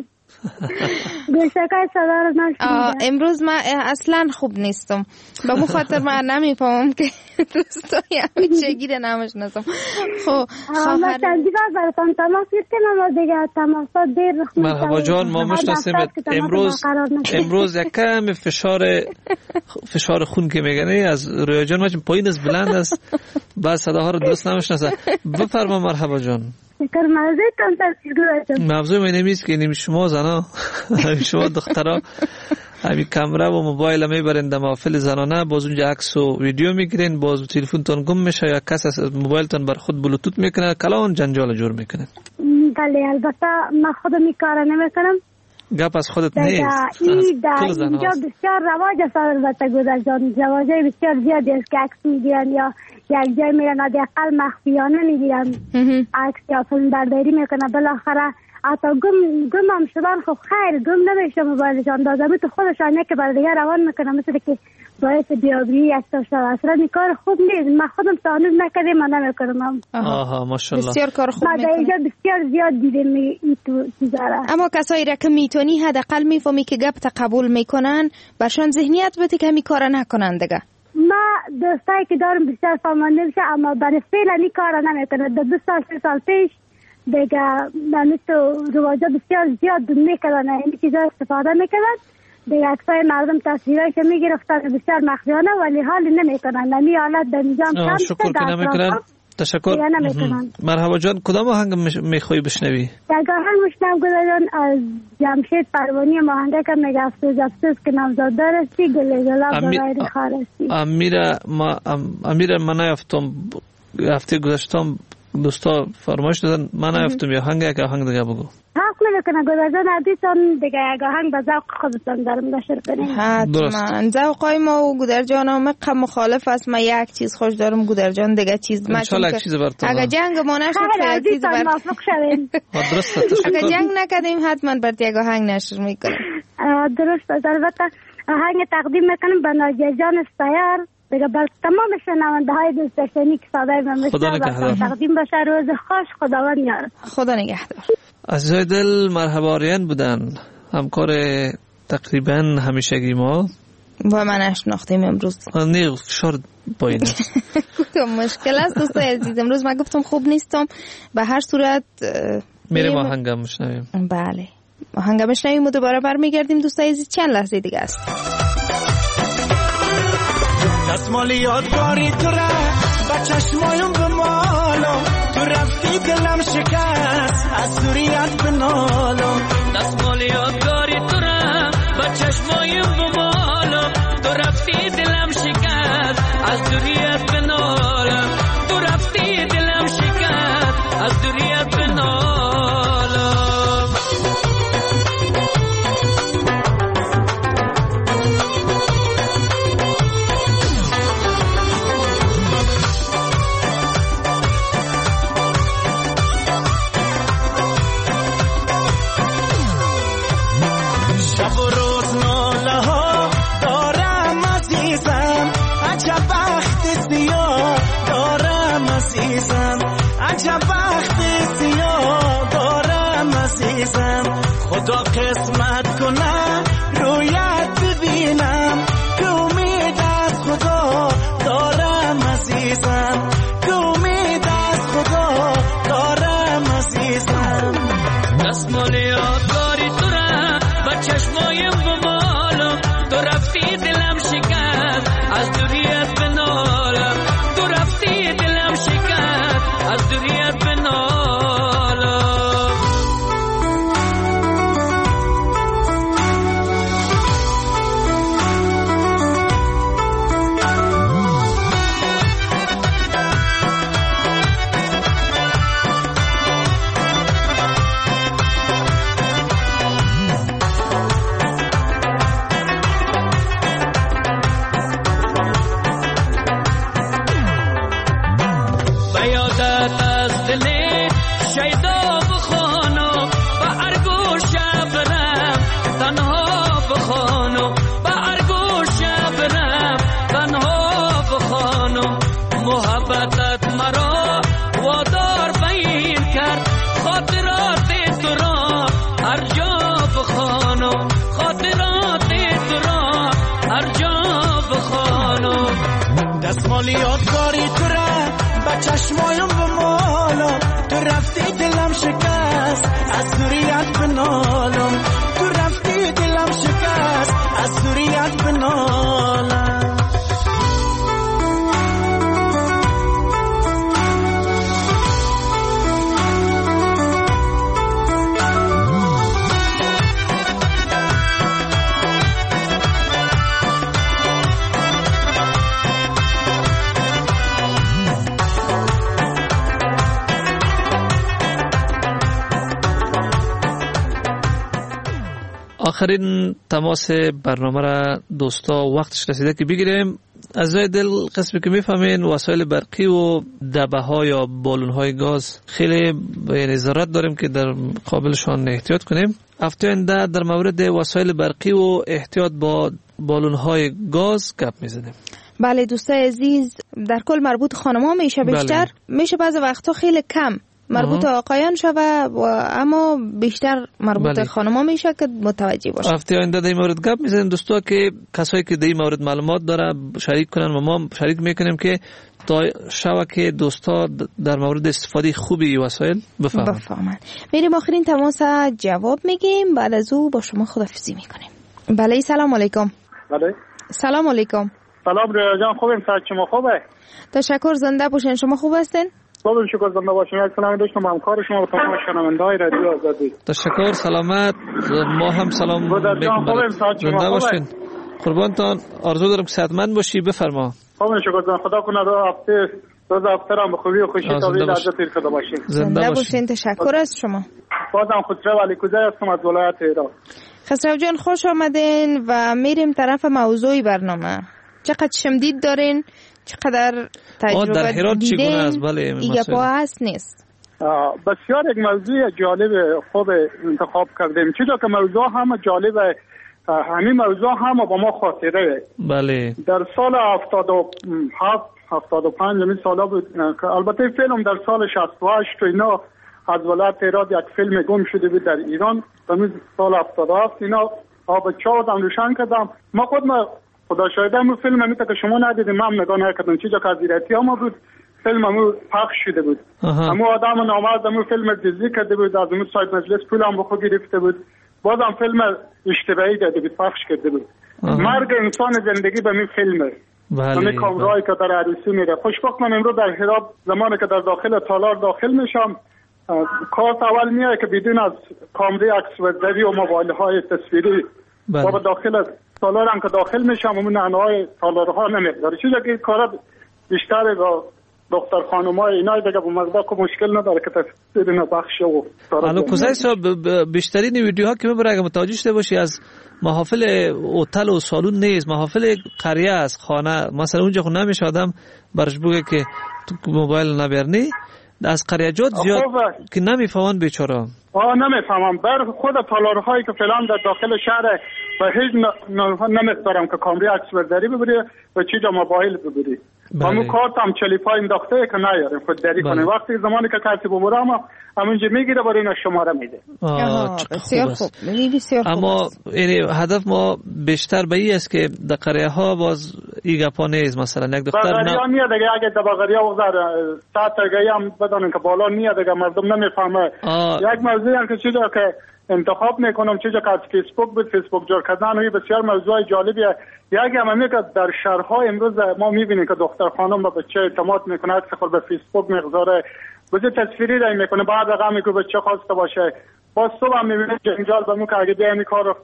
بیشکای صدا رو نشنیدم. امروز من اصلا خوب نیستم. به مو خاطر من نمیفهمم که دوستای همین چگیره نمیشناسم. خب خواهر چندی بار براتون تماس گرفتیم اما دیگه تماسات دیر رخ میده. مرحبا جان ما مشناسیم. امروز امروز یک کم فشار فشار خون که میگنه از رویا جان ماچم پایین از بلند است. بعد صداها رو درست نمیشناسه. بفرما مرحبا جان. شکر موضوعتان تشکر. موضوع من نمیست که نمی شما زنا شما دخترها همین کامرا و موبایل میبرین در محافل زنانه، باز اونجا عکس و ویدیو میگیرین، باز تلفنتون گم میشه یا کس از موبایلتون بر خود بلوتوت میکنه، کلان جنجال جور میکنه. بله البته من خودم این کار نمیکنم. گپ از خودت نیست. این در اینجا بسیار رواج است البته گذر جان. رواجای بسیار زیادی است که عکس میگیرن یا یک جای میرن حداقل مخفیانه میگیرن عکس یا فیلم برداری میکنن. بالاخره حتی گم گم هم شدن خب خیر گم نمیشه موبایلشان دادم تو خودشان که بر دیگه روان میکنن مثل که باعث بیابری یک تاشا اصلا این کار خوب نیست. من خودم تانوز نکردم من نمیکنم. آها ماشاءالله بسیار کار خوب میکنم. من اینجا بسیار زیاد دیدم این تو چیزاره. اما کسایی را که میتونی حداقل میفهمی که گپ قبول میکنن برشان ذهنیت بده که همی کار نکنن دیگه. ما دوستایی که دارم بسیار فهمانده میشه اما برای فعلا این کار نمیکنه. دو دو سال سه سال پیش دیگه من تو رواجا بسیار زیاد میکردن این چیزا استفاده میکردن. دیگه اکثر مردم تصویرایش میگرفتن بسیار مخفیانه ولی حالی نمیکنن. نمی حالت در نظام کم شکر که نمیکنن. تشکر. مرحبا جان کدام آهنگ میخوایی بشنوی؟ یک آهنگ میشنم گذار جان از جمشید پروانی ماهنده که میگه افسوس افسوس که نمزاد دارستی گله گلاب برای خارستی. امیر ما امیر من نیفتم هفته گذشتم دوستا فرمایش دادن من نیفتم یا آهنگ یک آهنگ دیگه بگو. حق نمیکنه گذر جان عزیزم دیگه یک آهنگ به ذوق خودتون دارم نشر کنیم. حتما ذوقای ما و گودر جان هم مخالف است. من یک چیز خوش دارم گودر جان دیگه چیز من اگه جنگ ما نشد یک چیز بر موافق شویم. اگه جنگ نکردیم حتما بر یک آهنگ نشر میکنیم. درست است. البته آهنگ تقدیم میکنم به ناجی جان استیار دیگه بر تمام شنونده های دوست داشتنی که صدای من میشنوند تقدیم بشه. روز خوش خداوند یار. خدا نگهدار. عزیزای دل مرحبا آریان بودن همکار تقریبا همیشگی ما و من اشناختیم امروز نه فشار پایین گفتم مشکل است دوستای عزیز. امروز من گفتم خوب نیستم به هر صورت میریم آهنگم میشنویم. بله آهنگ بشنویم و دوباره برمیگردیم. دوستای عزیز چند لحظه دیگه است. دستمال یادگاری تو را با چشمایم بمالم، تو رفتی دلم شکست از دوریت بنالم. دستمال یادگاری تو را با چشمایم بمالم، تو رفتی دلم شکست از دوریت بنالم. تو رفتی دلم شکست از دوریت بنالم. خدا قسمت کنه رویت ببینم، که امید از خدا دارم عزیزم، که امید از خدا دارم عزیزم. دستمال یادگاری تو را با چشمایم بمالم، تو رفتی دلم شکست از دوریت بنالم. تو رفتی دلم شکست از دوریت بنالم. دستمال یادگاری تو را با چشمایم بمالم، تو رفتی دلم شکست از دوریت بنالم. تو رفتی دلم شکست از دوریت بنالم. آخرین تماس برنامه را دوستا وقتش رسیده که بگیریم. از رای دل قسمی که میفهمین وسایل برقی و دبه ها یا بالون های گاز خیلی یعنی ضرورت داریم که در قابلشان احتیاط کنیم. هفته آینده در مورد وسایل برقی و احتیاط با بالون های گاز گپ میزنیم. بله دوستای عزیز، در کل مربوط خانم‌ها میشه بیشتر، بله. میشه بعضی وقتا خیلی کم مربوط آقایان شوه و اما بیشتر مربوط بله. خانم‌ها میشه که متوجه باشه. هفته آینده در این مورد گپ میزنیم دوستا که کسایی که در این مورد معلومات داره شریک کنن و ما شریک میکنیم که تا شوه که دوستا در مورد استفاده خوبی وسایل بفهمن. بفهمن. میریم آخرین تماس جواب میگیم، بعد از او با شما خداحافظی میکنیم. بله سلام علیکم. بله. سلام علیکم. سلام ریا جان، خوبیم؟ صحت شما خوبه؟ تشکر، زنده باشین. شما خوب هستین؟ خوبیم شکر، زنده باشین. یک سلام داشتم همکار شما و تمام شنونده‌های رادیو آزادی. تشکر، سلامت. ما هم سلام میکنیم. خوبیم، صحت شما زنده باشین. قربانتان، آرزو دارم که صحتمند باشی. بفرما. خوبیم شکر جان، خدا کنه دو هفته روز هفته هم به خوبی و خوشی تا دید عزت تیر شده باشین. زنده باشین. تشکر از شما. بازم خسرو علی کوزه هستم از ولایت ایران. خسرو جان خوش آمدین و میریم طرف موضوع برنامه. چقدر شمدید دارین، چقدر تجربه دیدین، ایگه پا هست نیست. بسیار یک موضوع جالب خوب انتخاب کردیم، چیزا که موضوع هم جالبه، همین موضوع هم با ما خاطره. بله. در سال هفتاد و هفت هفتاد و پنج همین سالا بود، البته فیلم در سال شصت و هشت و اینا از ولایت ایران یک فیلم گم شده بود در ایران، در سال هفتاد و هفت اینا آب چاودم روشن کردم. ما خود ما خدا شاهده همون فیلم همیتا که شما ندیدیم، من نگاه نکردم، چیزا که از ایرتی ها بود فیلم همون پخش شده بود. همون آدم نامرد همون فیلم دیزی کرده بود، از همون سایت مجلس پول هم بخو گرفته بود بازم فیلم اشتباهی داده بود، پخش کرده بود. مرگ انسان زندگی به می فیلمه. بله. من کامرایی که در عروسی میره. خوشبختانه امروز در هرات زمانی که در داخل تالار داخل میشم، کارت اول میاد که بدون از کامری عکس برداری و موبایل های تصویری بله. و به داخل تالار هم که داخل میشم اون نعنای تالارها نمیداره. چیزی که کارا بیشتر با دختر خانمای اینای دیگه با مقدار که مشکل نداره که تصویر نبخش و حالا کوزای صاحب بیشترین ویدیوها که میبره اگه متوجه شده باشی از محافل هتل و سالون نیست، محافل قریه است، خانه مثلا اونجا خود نمیشه آدم برش بگه که تو موبایل نبرنی، از قریجات زیاد که نمیفهمن بیچاره. آه نمیفهمم. بر خود تالارهایی که فلان در داخل شهر و هیچ نمیذارم که کامری عکس برداری ببری و چیزا موبایل ببری. بله. همون کارت هم چلیپای انداخته که نیاریم خود داری بله. کنه. وقتی زمانی که کسی ببره اما همونجا میگیره برای اینا شماره میده. آه بسیار خوب. بسیار خوب. اما یعنی هدف ما بیشتر به این است که در قریه ها باز این گپا نیست. مثلا یک دختر نه قریه میاد دیگه، اگه در قریه وقت ساعت دیگه هم بدانن که بالا میاد دیگه مردم نمیفهمه. یک موضوعی هم که چیزا که انتخاب میکنم چیزا که از فیسبوک بود، فیسبوک جور کردن و بسیار موضوع جالبیه. یک همه که در شهرها امروز ما میبینیم که دختر خانم با بچه اعتماد میکنه، عکس خود به فیسبوک میگذاره، بده تصویری رای میکنه، بعد رقمی که بچه خواسته باشه باز صبح هم میبینیم جنجال به مو که اگه بیایی می کار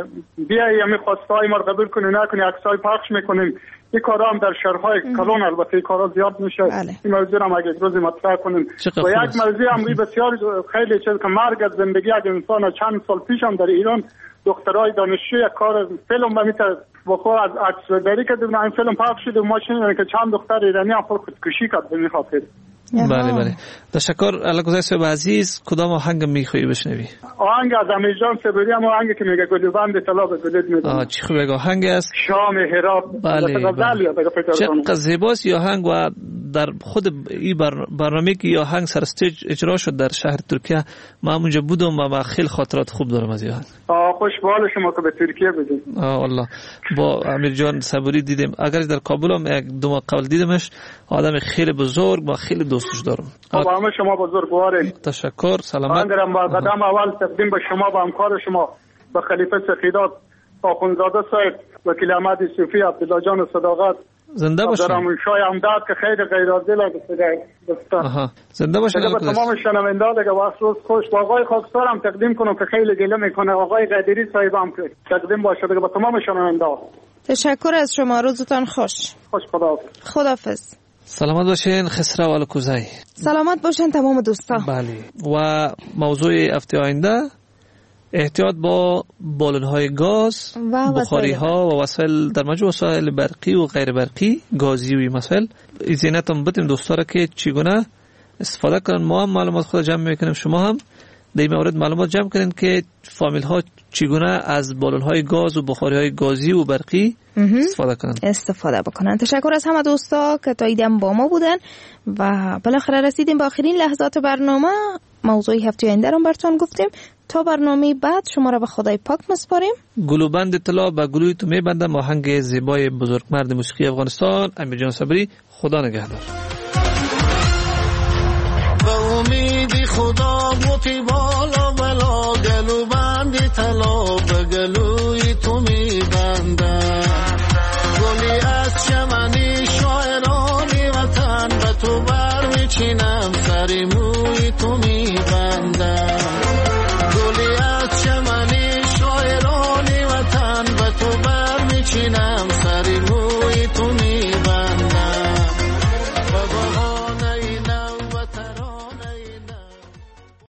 بیایی همی خواسته های ما قبول کنی نکنی عکسای پخش میکنیم. این کارا هم در شهرهای کلون البته این کارا زیاد میشه. بله. این موضوع هم اگه روزی مطرح کنیم و یک موضوع هم بسیار خیلی چیز که مرگ از زندگی یک انسان چند سال پیش هم در ایران دخترای دانشجو یک کار فیلم به میتر وقوع از عکسبرداری که این فیلم پخش شد و ما شنیدیم که چند دختر ایرانی هم خودکشی کرد به میخاطر. بله بله. تشکر. علاقه صاحب عزیز، کدام آهنگ میخوایی بشنوی؟ آهنگ از امیرجان صبوری، هم آهنگ که میگه گلوبند طلا به گلت میدونم. آه چی خوبه آهنگ است. شام هرات. بله بله. چقدر زیباست آهنگ و در خود این برنامه که این آهنگ سر استیج اجرا شد در شهر ترکیه ما اونجا بودم و خیلی خاطرات خوب دارم از این آهنگ. آه خوش به حال شما که به ترکیه بدید. آه والله با امیرجان صبوری دیدیم. اگر در کابل هم یک دو ماه قبل دیدمش، آدم خیلی بزرگ و خیلی دوستش دارم. با همه شما بزرگوارید. تشکر. سلامت. من دارم با قدم اول تقدیم به شما و همکار شما به خلیفه سخیدات آخوندزاده صاحب، وکیل احمد صوفی، عبدالله جان صداقت، زنده باشین. دارم شای امداد که خیلی غیرعادل است. آها زنده باشین. به تمام شنونده دیگه وقت روز خوش. با آقای خاکسار هم تقدیم کنم که خیلی گله میکنه، آقای قادری صاحب هم تقدیم باشه دیگه به تمام شنونده. تشکر از شما، روزتان خوش. خوش خداحافظ. خداحافظ. سلامت باشین خسرو الکوزی. سلامت باشین تمام دوستان. بله. و موضوع هفته آینده احتیاط با بالون‌های گاز، بخاری‌ها و وسایل در مجموع وسایل برقی و غیر برقی، گازی و مسائل. ایزینتون بدیم دوستا را که چگونه استفاده کنن. ما هم معلومات خود جمع میکنیم، شما هم در این مورد معلومات جمع کنین که فامیل ها چگونه از بالون‌های گاز و بخاری‌های گازی و برقی استفاده کنن. استفاده بکنن. تشکر از همه دوستا که تا ایدم با ما بودن و بالاخره رسیدیم به آخرین لحظات برنامه. موضوع هفته آینده رو براتون گفتیم. تا برنامه بعد شما را به خدای پاک مسپاریم. گلوبند طلا به گلوی تو میبندم. آهنگ زیبای بزرگمرد موسیقی افغانستان امیرجان صبری. خدا نگهدار. به امید خدا و